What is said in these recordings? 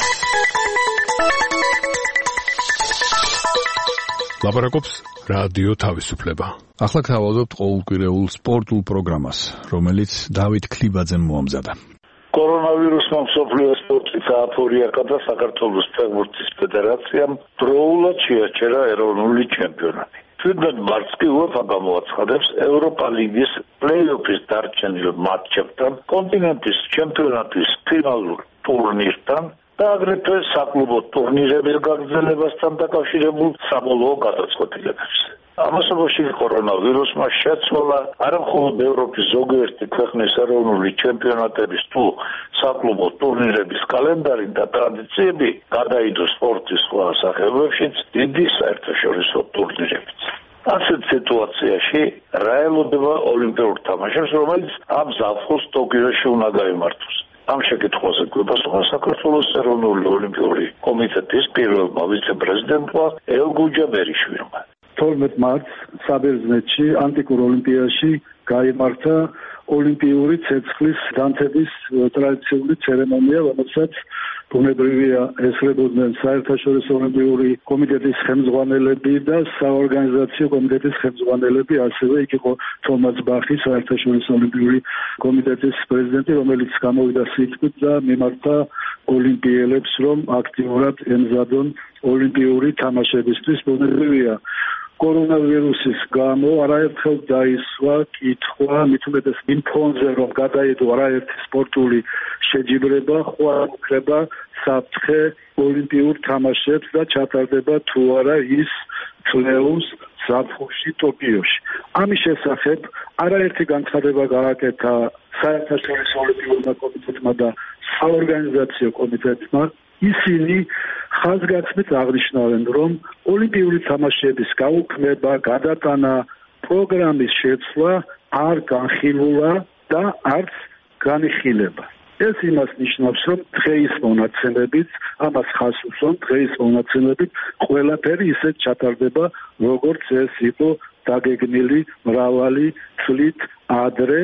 ლაპარაკობს რადიო თავისუფლება. ახლა გთავაზობთ ყოველკვირეულ სპორტულ პროგრამას, რომელიც დავით ქლიბაძემ მოამზადა. კორონავირუსმა მსოფლიო სპორტის აფორიაკა და საქართველოს ფეხბურთის ფედერაციამ დროულად შეაჩერა ეროვნული ჩემპიონატი. 17 მარტს კი UEFA გამოაცხადებს ევროპა ლიგის პლეი-ოფის დარჩენილ მატჩებთან, კონტინენტის ჩემპიონატის ფინალურ ტურნირთან და აგრეთვე საკლუბო ტურნირების გაგრძელებასთან დაკავშირებულ საბოლოო გადაწყვეტილებებს. ამასობაში კორონავირუსმა შეცვალა არამხოლოდ ევროპის ზოგიერთი ქვეყნის ეროვნული ჩემპიონატების თუ საკლუბო ტურნირების კალენდარი და ტრადიციები, გადაიდო სპორტის სხვა სახეობებშიც დიდი საერთაშორისო ტურნირებიც. ასეთ სიტუაციაში რა ელოდება ოლიმპიურ თამაშებს, რომელიც ამ ზაფხულს ტოკიოში უნდა გაიმართოს. ამ შეკითხვაზე გვეპასუხა საქართველოს ეროვნული ოლიმპიური კომიტეტის პირველმა ვიცე-პრეზიდენტმა ელგუჯა ბერიშვილმა. 12 მარტს საბერძნეთში ანტიკურ ოლიმპიაში გაიმართა ოლიმპიური ცეცხლის განთების ტრადიციული ცერემონია, რომელსაც ბუნებრივია ესწრებოდნენ საერთაშორისო ოლიმპიური კომიტეტის ხელმძღვანელები და საორგანიზაციო კომიტეტის ხელმძღვანელები, ასევე იქ იყო თომას ბახი, საერთაშორისო ოლიმპიური კომიტეტის პრეზიდენტი, რომელიც გამოვიდა სიტყვით და მიმართა ოლიმპიელებს, რომ აქტიურად ემზადონ ოლიმპიური თამაშებისთვის. ბუნებრივია კორონავირუსის გამო არაერთხელ დაისვა კითხვა, მით უმეტეს იმ ფონზე, რომ გადაიდო არაერთი სპორტული შეჯიბრება, ხო არ უკრება საფრთხე ოლიმპიურ თამაშებს და ჩატარდება თუ არა ის წლეულს ზაფხულში ტოკიოში. ამის შესახებ არაერთი განცხადება გააკეთა საერთაშორისო ოლიმპიურმა კომიტეტმა და საორგანიზაციო კომიტეტმა. ისინი ხაზგასმით აღნიშნავენ, რომ ოლიმპიური თამაშების გაუქმება, გადატანა, პროგრამის შეცვლა არ განხილულა და არც განიხილება. ეს იმას ნიშნავს, რომ დღეის მონაცემებით, ამას ხაზს უსვამ, დღეის მონაცემებით ყველაფერი ისეთ ჩატარდება, როგორც ეს იყო დაგეგმილი მრავალი წლით ადრე.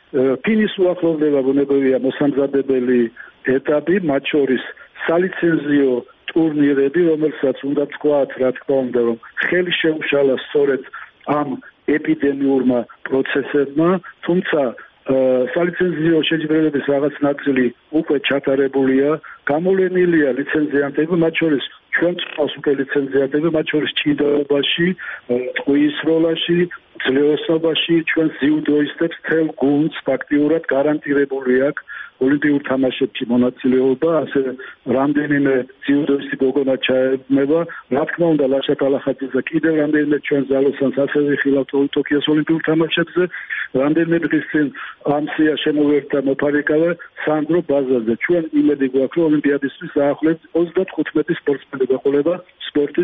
ფინის უახლოვდება ბუნებრივია მოსამზადებელი ეტაპი, მათ შორის სალიცენზიო ტურნირები, რომელსაც უნდა თქვათ, რა თქმა უნდა, რომ ხელი შეუშალა სწორედ ამ ეპიდემიურმა პროცესებმა, თუმცა სალიცენზიო შეჯიბრებების რაღაც ნაწილი უკვე ჩატარებულია, გამოვლენილია ლიცენზიანტები, მათ შორის ჩვენ წავს უკვე ლიცენზიანტები, მათ შორის ჭიდაობაში, ტყუის როლაში, ძლევოსობაში, ჩვენ ძიუდოისტებს თელ გუნდს ფაქტიურად გარანტირებული აქვს ოლიმპიურ თამაშებში მონაწილეობა, ასევე რამდენიმე ძიუდოისტი გოგონა ჩაებმება. რა თქმა უნდა, ლაშა კალახაძეს და კიდევ რამდენიმე ჩვენ ზალოსანს ასევე ხილავთ ტოკიოს ოლიმპიურ თამაშებზე. რამდენიმე დღის წინ ამ სია შემოვერთა მოფარიკავე სანდრო ბაზარზე. ჩვენ იმედი გვაქვს, რომ ოლიმპიადისთვის დაახლოებით 35 სპორტსმენი გაყოლება სპორტის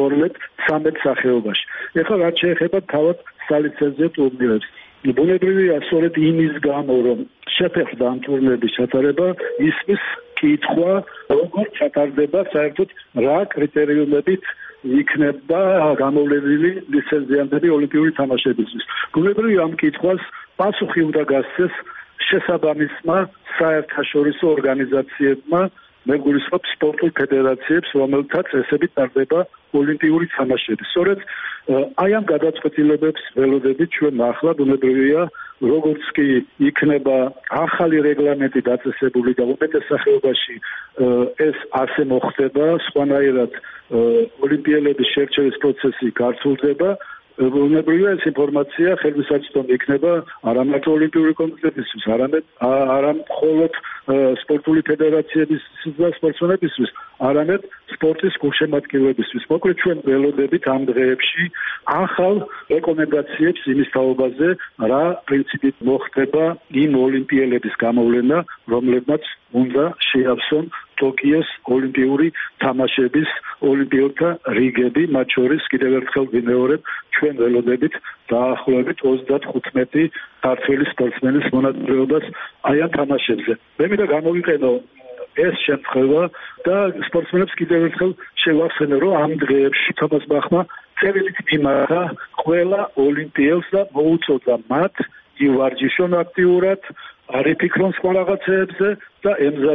12-13 სახეობაში. ეხლა რაც შეეხება თავად სალიცენზიო ტურნირებს. ბუნებრივია სწორედ იმის გამო, რომ შეფერხდა ამ ტურნირების ჩატარება, ისმის კითხვა, როგორ ჩატარდება საერთოდ რა კრიტერიუმებით იქნება გამოვლენილი ლიცენზიანტები ოლიმპიური თამაშებისთვის. ბუნებრივია ამ კითხვას პასუხი უნდა გასცეს შესაბამისმა საერთაშორისო ორგანიზაციებმა, მეგულისხმობ სპორტულ ფედერაციებს, რომელთაც ესებით ტარდება ოლიმპიური თამაშები. სწორედ აი ამ გადაწყვეტილებებს ველოდებით ჩვენ ახლა ბუნებრივია, როგორც კი იქნება ახალი რეგლამენტი დაწესებული და უმეტეს სახეობაში ეს ასე მოხდება, სხვანაირად ოლიმპიელების შერჩევის პროცესი გართულდება. ბუნებრივია ეს ინფორმაცია ხელმისაწვდომი იქნება არამარტო ოლიმპიური კომიტეტისთვის, არამედ მხოლოდ სპორტული ფედერაციების და სპორტსმენებისთვის, არამედ სპორტის გულშემატკივრებისთვის. მოკლედ ჩვენ ველოდებით ამ დღეებში ახალ რეკომენდაციებს იმის თაობაზე, რა პრინციპით მოხდება იმ ოლიმპიელების გამოვლენა, რომლებმაც უნდა შეავსონ ტოკიოს ოლიმპიური თამაშების ოლიმპიურთა რიგები, მათ შორის კიდევ ერთხელ ვიმეორებ, ჩვენ ველოდებით დაახლოებით 35 ქართველი სპორტსმენის მონაწილეობას აი ამ თამაშებზე. მე მინდა გამოვიყენო ეს შემთხვევა და სპორტსმენებს კიდევ ერთხელ შევახსენო, რომ ამ დღეებში თომას ბახმა წერილით მიმართა ყველა ოლიმპიელს და მოუწოდა მათ ივარჯიშონ აქტიურად, არ იფიქრონ სხვა რაღაცეებზე და ემზადონ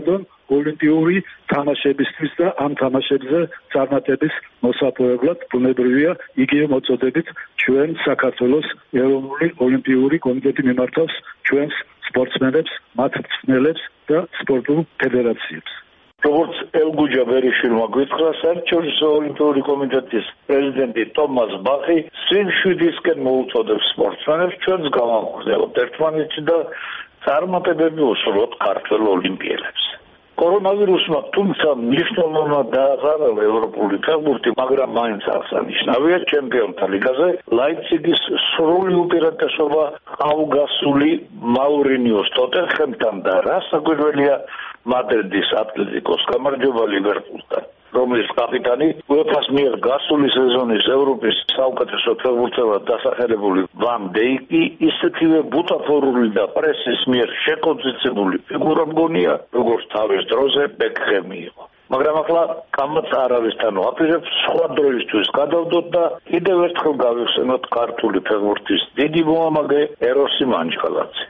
ოლიმპიური თამაშებისთვის და ამ თამაშებზე წარმატების მოსაპოვებლად ბუნებრივია იგივე მოწოდებით ჩვენ საქართველოს ეროვნული ოლიმპიური კომიტეტი მიმართავს ჩვენს სპორტსმენებს, მათ მწვრთნელებს და სპორტულ ფედერაციებს. როგორც ელგუჯა ბერიშვილმა გვითხრა, საერთაშორისო ოლიმპიური კომიტეტის პრეზიდენტი ტომას ბახი სინშვიდისკენ მოუწოდებს სპორტსმენებს ჩვენს გამოვხდელოთ ერთმანეთში და წარმატებები უსურვოთ ქართველ ოლიმპიელებს. კორონავირუსმა თუმცა მნიშვნელოვნად დააზარალა ევროპული ფეხბურთი, მაგრამ მაინც აღსანიშნავია ჩემპიონთა ლიგაზე ლაიფციგის სრული უპირატესობა ყავგასული მაურინიოს ტოტენჰემთან და რა საკვირველია მადრიდის ატლეტიკოს გამარჯვება ლივერპულთან, რომლის კაპიტანი უეფას მიერ გასული სეზონის ევროპის საუკეთესო ფეხბურთელად დასახელებული ვან დეიკი ისეთივე ბუტაფორული და პრესის მიერ შეკონცენტრირებული ფიგურა მგონია, როგორც თავის დროზე ბეკჰემი იყო. მაგრამ ახლა კამაც არავისთან ვაპირებთ, სხვა დროისთვის გადავდოთ და კიდევ ერთხელ გავიხსენოთ ქართული ფეხბურთის დიდი მოამაგე ეროსი მანჯღალაძე.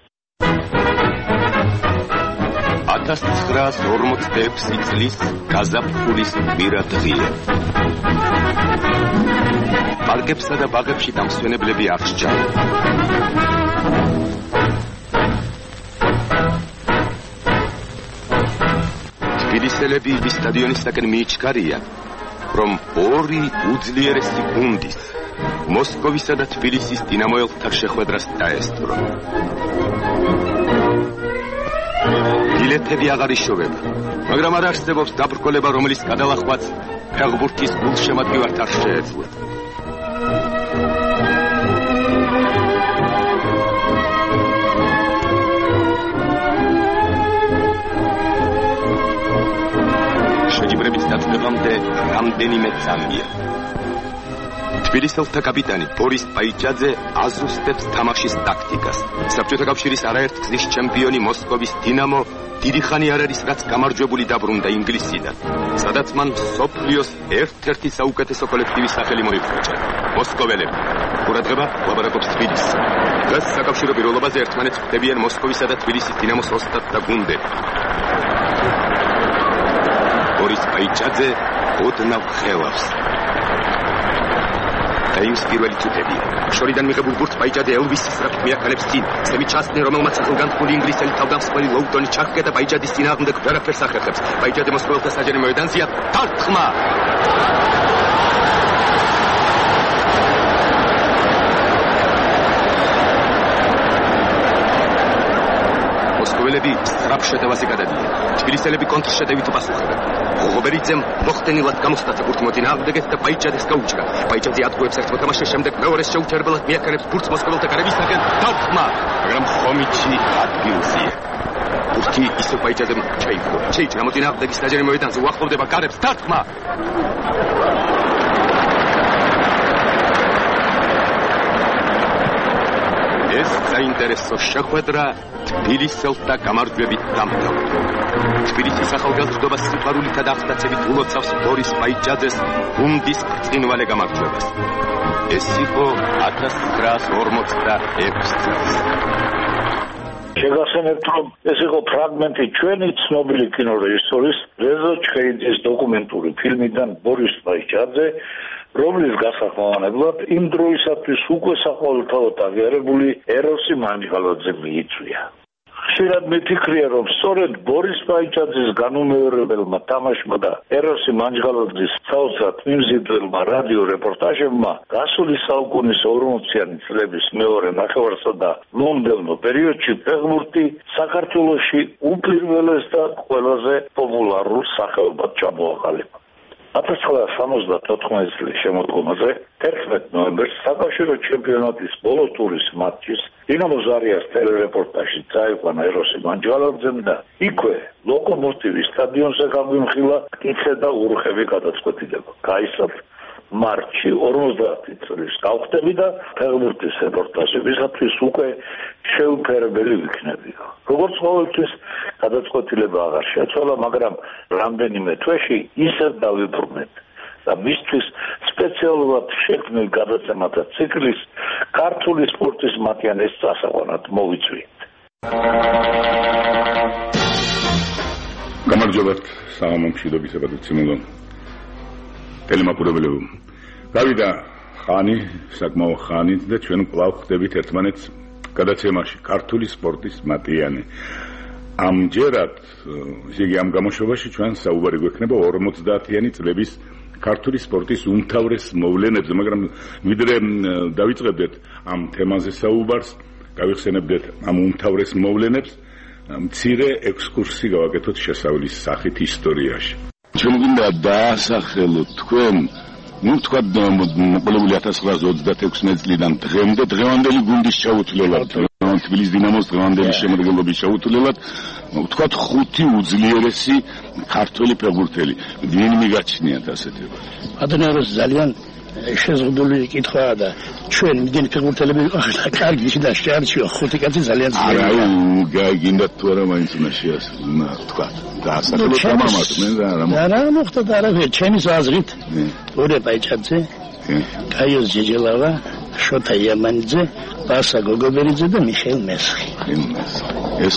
1946 წლის გაზაფხულის კვირა დღეა. პარკებსა და ბაღებში დამსვენებლები არ სჯავენ. თბილისელები სტადიონისაკენ მიიჩქარიან, რომ ორი უძლიერესი გუნდის, მოსკოვისა და თბილისის დინამოელთა შეხვედრას დაესწრო. ბილეთები აღარ იშოვება, მაგრამ არ არსებობს დაბრკოლება, რომელიც გადალახვაც ფეხბურთის გულშემატკივართ არ შეეძლო. შეჯიბრების დაწყებამდე რამდენიმე წამია. თბილისელთა კაპიტანი ბორის პაიჭაძე აზრუსტებს თამაშის ტაქტიკას. საბჭოთა კავშირის არაერთგზის ჩემპიონი მოსკოვის დინამო დიდი ხანი არ არის რაც გამარჯვებული დაბრუნდა ინგლისიდან, სადაც მან მსოფლიოს ერთ-ერთი საუკეთესო კოლექტივის სახელი მოიხვეჭა. მოსკოველები. ყურადღება ლაპარაკობს თბილისს. დღეს საკავშირო პირველობაზე ერთმანეთს ხვდებიან მოსკოვისა და თბილისის დინამოს ოსტატთა გუნდები. ბორის პაიჭაძე ოდნავ ხელავს. დაიმს პირველი წუთებია. შორიდან მიღებულ ბურთს პაიჭაძე ელვისის სწრაფით მიაქანებს წინ. სემი ჩასტნი, რომელმაც ახალგანთქმული ინგლისელი თავდამსხმელი ლოუტონი ჩახკეტა პაიჭაძის წინააღმდეგ ვერაფერს ახერხებს. პაიჭაძე მოსკოველთა საჯარო მოედანზეა. დარტყმა! მოსკოველები სწრაფ შეტევაზე გადადიან. თბილისელები კონტრშეტევით უპასუხებენ. ღობერიძემ მოხდენილად გამოსტაცა ბურთი მოწინააღმდეგეთ და პაიჭაძეს გაუჭრა. პაიჭაძე ატყუებს ერთ მოთამაშეს, შემდეგ მეორეს შეუჩერებლად მიაქანებს ბურთს მოსკოველთა კარებისაკენ. დარტყმა! მაგრამ ხომიჩი ადგილზეა. ბურთი ისევ პაიჭაძემ ჩაიგდო. შეიჭრა მოწინააღმდეგის საჯარო მოედანზე, უახლოვდება კარებს. დარტყმა! ეს საინტერესო შეხვედრა თბილისელთა გამარჯვებით დამთავრდა. თბილისის ახალგაზრდობას სიყვარულითა და აღტაცებით ულოცავს ბორის პაიჭაძეს გუნდის ბრწყინვალე გამარჯვებას. ეს იყო 1946 წელს. შეგახსენებთ, რომ ეს იყო ფრაგმენტი ჩვენი ცნობილი კინორეჟისორის რეზო ჩხეიძის დოკუმენტური ფილმიდან ბორის პაიჭაძე, რომლის გასახმოვანებლად იმ დროისათვის უკვე საყოველთაოდ აღიარებული ეროსი მანჯღალაძე მიიწვია. ხშირად მიფიქრია, რომ სწორედ ბორის პაიჭაძის განუმეორებელმა თამაშმა და ეროსი მანჯღალაძის საოცრად მიმზიდველმა რადიო რეპორტაჟებმა გასული საუკუნის 40-იანი წლების მეორე ნახევარსა და მომდევნო პერიოდში ფეხბურთი საქართველოში უპირველეს და ყველაზე პოპულარულ სახეობად ჩამოაყალიბა. 1974 წლის შემოდგომაზე 11 ნოემბერს საკავშირო ჩემპიონატის ბოლო ტურის მატჩის დინამო ზარიას ტელერეპორტაჟში წაიყვანა ეროსი მანჯღალაძემ და იქვე ლოკომოტივის სტადიონზე გაგვიმხილა მტკიცე და ურხევი გადაწყვეტილება. გაისად მარტში 50 წლის გავხდები და ფეხბურთის რეპორტაჟებისათვის უკვე შეუფერებელი ვიქნებიო. როგორც ყოველთვის გადაწყვეტილება აღარ შეცვალა, მაგრამ რამდენიმე თვეში ისევ დავიბრუნეთ და მისთვის სპეციალურად შექმნილ გადაცემათა ციკლის ქართული სპორტის მატიანეს წასაყვანად მოვიწვიეთ. გამარჯობათ სამომშვიდობისა პატრიციმულო ტელემაყურებლებო. გავიდა ხანი, საკმაო ხანით და ჩვენ კვლავ ხდებით ერთმანეთს გადაცემაში ქართული სპორტის მატიანე. ამჯერად, ისე იგი ამ გამოშვებაში ჩვენ საუბარი გვექნება 50-იანი წლების ქართული სპორტის უმთავრეს მოვლენებზე, მაგრამ ვიდრე დავიწყებდეთ ამ თემაზე საუბარს, გავიხსენებდეთ ამ უმთავრეს მოვლენებს, მცირე ექსკურსი გავაკეთოთ შესავლის სახით ისტორიაში. ჩვენ გვინდა დაასახელოთ თქვენ, თქვა მოყოლებული 1926 წლიდან დღემდე დღევანდელი გუნდის შეუთვლელად, თბილისის დინამოს დღევანდელი შემადგენლობის შეუთვლელად, თქვა 5 უძლიერესი ქართველი ფეხბურთელი. ვინ მიგაჩნიათ ასეთება? ადრინდელი ძალიან შეზღუდული კითხვაა და ჩვენ მიგენ ფეხბურთელები ვიყავით და კარგი და შეარჩიო 5 კაცი ძალიან ძლიერი. არა, გაიგინდათ თუ არა მაინც უნდა შეასრულო, თქვა. დაასახელოთ ამამად, მე რა მოხდა და არა, ჩემი აზრით, ორე პაიჭაძე, კაიოს ჯეჯელავა, შოთა იამანიძე, ბასა გოგობერიძე და მიხეილ მესხი. ეს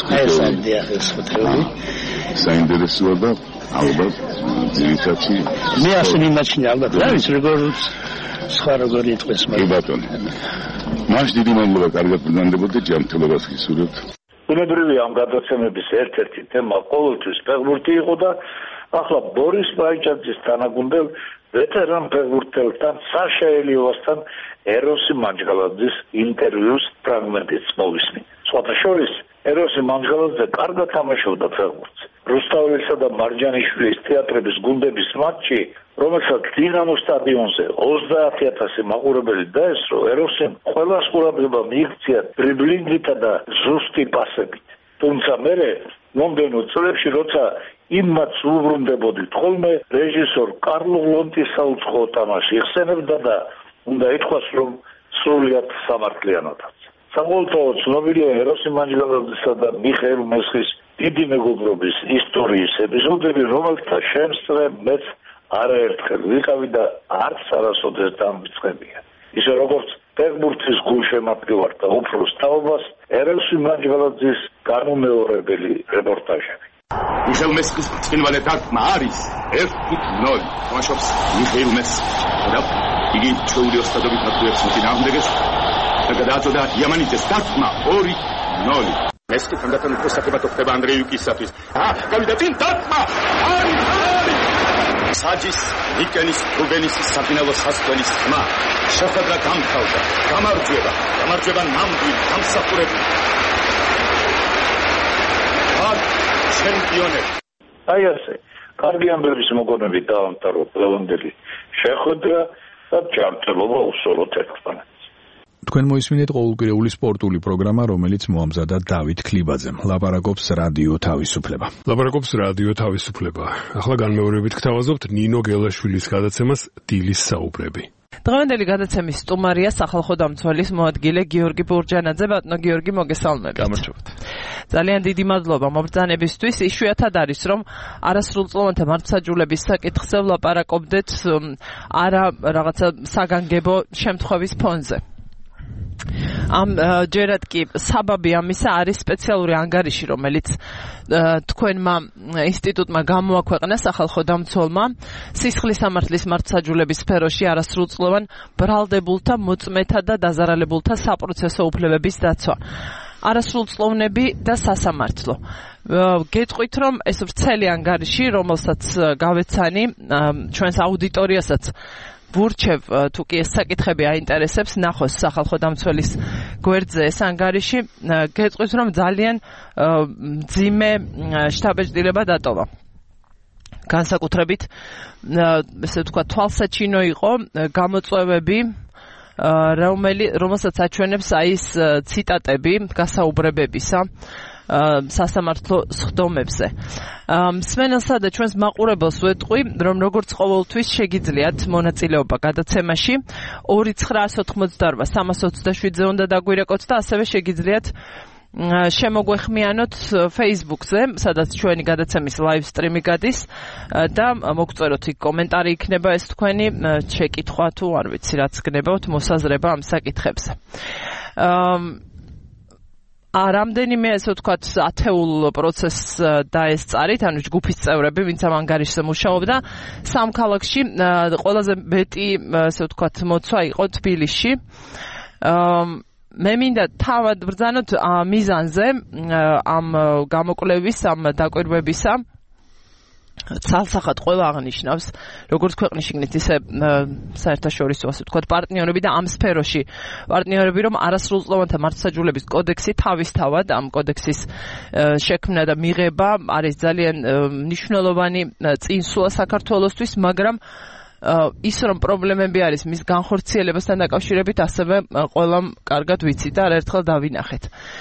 ხუთი საინტერესოა და ალბათ ძირითადად მე ასე მიმაჩნია ალბათ რა ის როგორც სხვა როგორი იტყვის მაგრამ ბატონო მას დიდი მადლობა კარგად ბრუნდებოდა ჯანმრთელობას გისურვებთ. ბუნებრივია ამ გადაცემების ერთ-ერთი თემა ყოველთვის ფეხბურთი იყო და ახლა ბორის პაიჭაძის თანაგუნდელ ვეტერან ფეხბურთელთან საშა ელიოვასთან ეროსი მანჯგალაძის ინტერვიუს ფრაგმენტიც მოვისმით. სხვათა შორის ეროსი მანჯგალაძე კარგად თამაშობდა ფეხბურთს. რუსთაველისა და მარჯანიშვილის თეატრების გუნდების მატჩი, რომელსაც დინამო სტადიონზე 30,000 მაყურებელი დაესწრო, ეროსიმ ყველას ყურადღება მიიქცია დრიბლინგითა და ზუსტი პასებით. თუმცა მერე მომდევნო წლებში, როცა იმ მატჩს უბრუნდებოდით ხოლმე, რეჟისორ კარლო ლონტის საუცხოო თამაში იხსენებდა და უნდა ითქვას, რომ სრულიად სამართლიანოდაც. საყოველთაოდ ცნობილია ეროსი მანჯგალაძისა და მიხეილ მესხის დიდი მეგობრობის ისტორიის ეპიზოდები, რომელთა შემსწრე მეც არაერთხელ ვიყავი და არც არასოდეს დამვიწყებია. ისე როგორც ფეხბურთის გულშემატკივარ და უფროს თაობას, ეროსი მანჯგალაძის განუმეორებელი რეპორტაჟები. მიხეილ მესხის ბრწყინვალე დარტყმა არის 1-0. თამაშობს მიხეილ მესხი. და იგი ჩვეული ოსტატობით აქტივებს მოწინააღმდეგეს და გადააწოდა იამანიძეს დარტყმა 2-0. მესხი თანდათან უფრო საკებათო ხდება ანდრეიუკისათვის. გავიდა წინ დარტყმა. საჯის, ნიკენის, რუბენისის საფინალო სასწველის ხმა. შეხვედრა გამთავრდა. გამარჯვება ნამდვილ დამსახურებული. ჩემპიონები. აი ასე, კარგი ამბების მოგონებით დაამთავრა დღევანდელი შეხვედრა და ჯანმრთელობა უსწოროდ ერთმანეთს. თქვენ მოისმინეთ ყოველკვირეული სპორტული პროგრამა, რომელიც მოამზადა დავით ქლიბაძემ. ლაპარაკობს რადიო თავისუფლება. ახლა განმეორებით გთავაზობთ ნინო გელაშვილის გადაცემას დილის საუბრები. დღევანდელი გადაცემის სტუმარია სახალხო დამცველის მოადგილე გიორგი ბურჯანაძე. ბატონო გიორგი, მოგესალმებით. გამარჯობათ. ძალიან დიდი მადლობა მობრძანებისთვის. იშვიათად არის, რომ არასრულწლოვანთა მართლმსაჯულების საკითხზე ვლაპარაკობდეთ არა რაღაცა საგანგებო შემთხვევის ფონზე. ამ ჯერად კი საბაბი ამისა არის სპეციალური ანგარიში, რომელიც თქვენმა ინსტიტუტმა გამოაქვეყნა სახალხო დამცველმა სისხლის სამართლის მართლმსაჯულების სფეროში არასრულწლოვან ბრალდებულთა, მოწმეთა და დაზარალებულთა საპროცესო უფლებების დაცვა. არასრულწლოვნები და სასამართლო. გეტყვით, რომ ეს ვრცელი ანგარიში, რომელსაც გავეცანი ჩვენს აუდიტორიასაც ვურჩევ, თუ კი ეს საკითხები აინტერესებს, ნახოს სახალხო დამცველის გვერდზე ეს ანგარიში. გეტყვით, რომ ძალიან მძიმე შთაბეჭდილება დატოვა. განსაკუთრებით, ესე ვთქვა, თვალსაჩინო იყო გამოწვევები, რომელსაც აჩვენებს აი ეს ციტატები გასაუბრებებისა სასამართლო სხდომებზე. მსმენელსა და ჩვენს მაყურებელს ვეტყვი, რომ როგორც ყოველთვის შეგიძლიათ მონაწილეობა გადაცემაში 2-988-327-ზე უნდა დაგვირეკოთ და ასევე შეგიძლიათ შემოგვეხმიანოთ Facebook-ზე, სადაც ჩვენი გადაცემის live stream-ი გადის და მოგწეროთ იქ კომენტარი იქნება ეს თქვენი შეკითხვა თუ არ ვიცი რაც გნებავთ მოსაზრება ამ საკითხებზე. რამდენიმე ესე ვთქვათ ათეულ პროცესს დაესწარით, ანუ ჯგუფის წევრები, ვინც ამ ანგარიშზე მუშაობდა, სამ ქალაქში ყველაზე მეტი ესე ვთქვათ მოცვა იყო თბილისში. მე მინდა თავად ბრძანოთ მიზანზე ამ გამოკვლევის, ამ დაკვირვებისა. ცალსახად ყველა აღნიშნავს, როგორც ქვეყნის შიგნით, ისე საერთაშორისო, ასე ვთქვათ, პარტნიორები და ამ სფეროში პარტნიორები, რომ არასრულწლოვანთა მართლმსაჯულების კოდექსი თავისთავად ამ კოდექსის შექმნა და მიღება არის ძალიან მნიშვნელოვანი წინსვლა საქართველოსთვის, მაგრამ ის რომ პრობლემები არის მის განხორციელებასთან დაკავშირებით, ასევე ყველამ კარგად ვიცით და არაერთხელ დავინახეთ.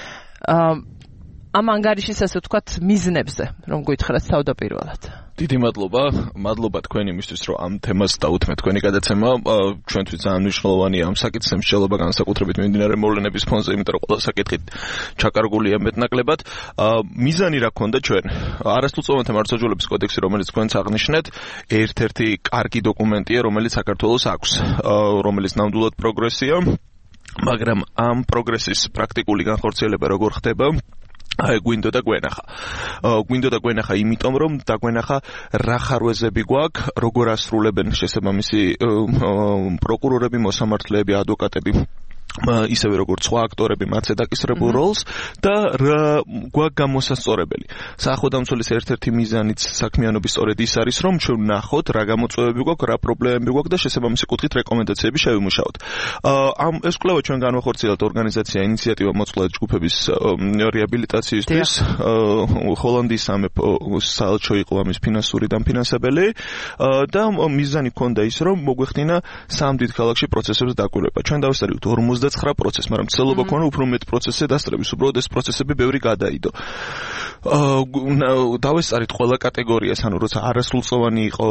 ამ ანგარიშის ასე ვთქვათ მიზნებზე რომ გითხრათ თავდაპირველად. დიდი მადლობა თქვენ იმისთვის რომ ამ თემას დაუთმეთ თქვენი გადაცემა. ჩვენთვის ძალიან მნიშვნელოვანია ამ საკითხზე მსჯელობა განსაკუთრებით მიმდინარე მოვლენების ფონზე, იმიტომ რომ ყველა საკითხი ჩაკარგულია მეტნაკლებად. მიზანი რა ქონდა ჩვენ? არასრულწლოვანთა მართლმსაჯულების კოდექსი, რომელიც თქვენც აღნიშნეთ, ერთ-ერთი კარგი დოკუმენტია, რომელიც საქართველოს აქვს, რომელიც ნამდვილად პროგრესია, მაგრამ ამ პროგრესის პრაქტიკული განხორციელება როგორ ხდება? გვინდო და გვენახა იმიტომ რომ დაგვენახა რა ხარვეზები გვაქვს, როგორ ასრულებენ შესაბამისი პროკურორები, მოსამართლეები, ადვოკატები, ისევე როგორც სხვა აქტორები მათზე დაკისრებულ როლს და გვაქვს გამოსასწორებელი. საახალწლოების ერთ-ერთი მიზანიც საქმიანობის სწორედ ის არის, რომ ჩვენ ვნახოთ რა გამოწვევები გვაქვს, რა პრობლემები გვაქვს და შესაბამისი კუთხით რეკომენდაციები შევიმუშაოთ. ეს კვლევა ჩვენ განვახორციელეთ ორგანიზაცია ინიციატივა მოწყვლად ჯგუფების რეაბილიტაციისთვის. ჰოლანდიის სამეფო საელჩო იყო ამის ფინანსური დამფინანსებელი და მიზანი ჰქონდა ის, რომ მოგვეხდინა სამ დიდ ქალაქში პროცესების დაკვირვება. ჩვენ დავესწრებით 59 პროცესს, მაგრამ ცდილობა ქონა უფრო მეტ პროცესზე დასწრების, უბრალოდ ეს პროცესები ბევრი გადაიდო. დავესწრით ყველა კატეგორიას, ანუ როცა არასრულწლოვანი იყო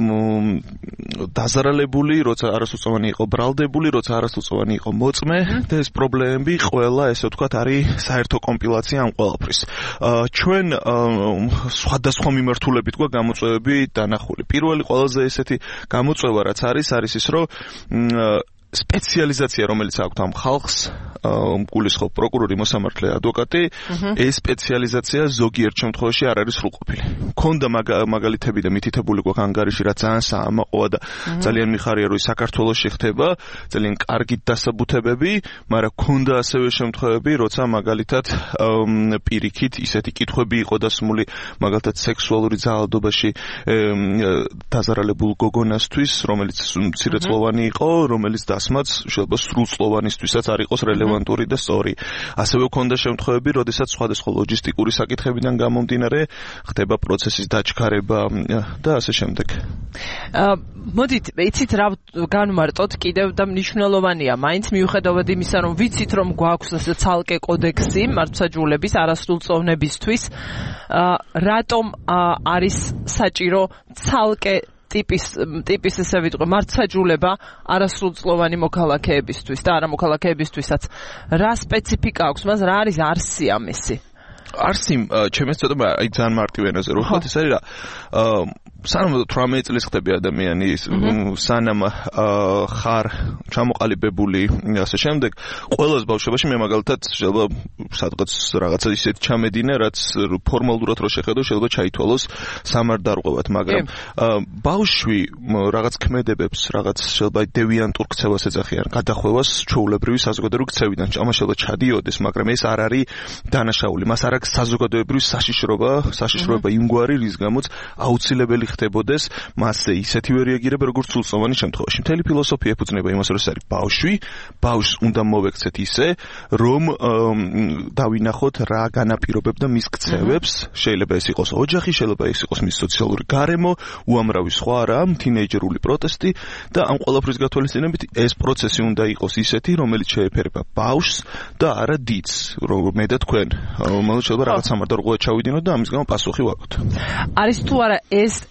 დაზარალებული, როცა არასრულწლოვანი იყო ბრალდებული, როცა არასრულწლოვანი იყო მოწმე და ეს პრობლემები ყველა ესე ვთქვათ არის საერთო კომპილაცია ამ ყველაფრის. ჩვენ სხვადასხვა მიმართულებით გვაქვს გამოწვევები დანახული. პირველი ყველაზე ესეთი გამოწვევა რაც არის ის, რომ სპეციალიზაცია, რომელიც აქვს ამ ხალხს, გულისხმობ პროკურორი, მოსამართლე, ადვოკატი, ეს სპეციალიზაცია ზოგიერთ შემთხვევაში არ არის სრულყოფილი. ქონდა მაგალითები და მითითებული გვაქვს ანგარიში, რაც ძალიან საამაყოა და ძალიან მიხარია, რომ საქართველოში ხდება, ძალიან კარგი დასაბუთებები, მაგრამ ქონდა ასევე შემთხვევები, როცა მაგალითად პირიქით ისეთი კითხვები იყო დასმული, მაგალითად სექსუალური ძალადობაში დაზარალებულ გოგონასთვის, რომელიც მცირეწლოვანი იყო, რომელიც დასმაც შეიძლება სრულწლოვანისთვისაც არ იყოს რელევანტური და სწორი. ასევე ქონდა შემთხვევები, როდესაც სხვადასხვა ლოჯისტიკური საკითხებიდან გამომდინარე ხდება პროცესის დაჩქარება და ასე შემდეგ. მოდით, იცით რა განვმარტოთ კიდევ და მნიშვნელოვანია, მაინც მიუხედავად იმისა, რომ ვიცით, რომ გვაქვს ასე ცალკე კოდექსი მართლმსაჯულების არასრულწლოვნებისთვის, რატომ არის საჭირო ცალკე ტიპის ესე ვიტყვი მართლმსაჯულება არასრულწლოვანი მოქალაქეებისთვის და არამოქალაქეებისთვისაც. რა სპეციფიკა აქვს მას, რა არის არსი ამისი? არსი, ჩემს ცოტა აი ძალიან მარტივ ენაზე რო ვთქვათ, ეს არის რა სანამ 18 წლის ხდები ადამიანი, სანამ ხარ ჩამოყალიბებული ასე შემდეგ, ყოველს ბავშვობაში მე მაგალითად შეიძლება სადღაც რაღაცა ისეთი ჩამედინე, რაც ფორმალურად რო შეხედო, შეიძლება ჩაითვალოს სამარდარღვევად, მაგრამ ბავშვი რაღაც ქმედებებს, რაღაც შეიძლება დევიანტურ ქცევას ეძახიან, გადახვევას ჩვეულებრივი საზოგადოებრივი ქცევიდან, ამას შეიძლება ჩადიოდეს, მაგრამ ეს არ არის დანაშაული, მას არ აქვს საზოგადოებრივი საშიშროება იმგვარი, რის გამოც აუცილებელი ხდებოდეს მასზე ისეთივე რეაგირება, როგორც სრულწლოვანი შემთხვევაში. მთელი ფილოსოფია ეფუძნება იმას, რომ ეს არის ბავშვს უნდა მოვექცეთ ისე, რომ დავინახოთ რა განაპირობებდა მის ქცევებს, შეიძლება ეს იყოს ოჯახი, შეიძლება ეს იყოს მის სოციალური გარემო, უამრავი სხვა რა, თინეიჯერული პროტესტი და ამ ყველაფრის გათვალისწინებით ეს პროცესი უნდა იყოს ისეთი, რომელიც შეეფერება ბავშვს და არა დიდს, მე და თქვენ, რომელიც შეიძლება რაღაც სამარდარღვევად ჩავიდინოთ და ამის გამო პასუხი ვაგოთ. არის თუ არა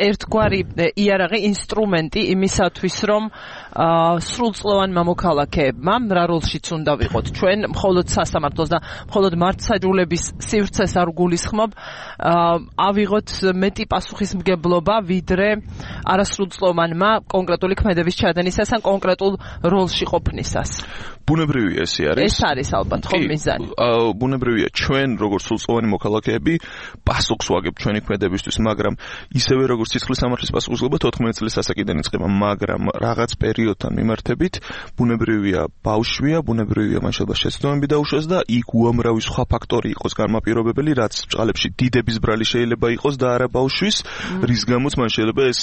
ერთგვარი იარაღი ინსტრუმენტი იმისათვის, რომ სრულწლოვან მამოქალაქეებმა რა როლშიც უნდა ვიყოთ ჩვენ, მხოლოდ სასამართლოს და მხოლოდ მართლმსაჯულების სივრცეს არ გულისხმობ, ავიღოთ მეტი პასუხისმგებლობა, ვიდრე არასრულწლოვანმა კონკრეტული ქმედების ჩადენისას ან კონკრეტულ როლში ყოფნისას. ბუნებრივია ეს არის. ეს არის ალბათ ხო მიზანი. ბუნებრივია ჩვენ როგორც სრულწლოვანი მოქალაქეები პასუხს ვაგებთ ჩვენი ქმედებისთვის, მაგრამ ისევე როგორც სისხლის სამართლის პასუხისმგებლობა 14 წლის ასაკიდან იწყება, მაგრამ რაღაც პერიოდთან მიმართებით ბუნებრივია ბავშვია, ბუნებრივია მან შეიძლება შეცდომები დაუშვას და იქ უამრავი სხვა ფაქტორი იყოს განმაპირობებელი, რაც ბჭყალებში დიდების ბრალი შეიძლება იყოს და არა ბავშვის, რის გამოც მან შეიძლება ეს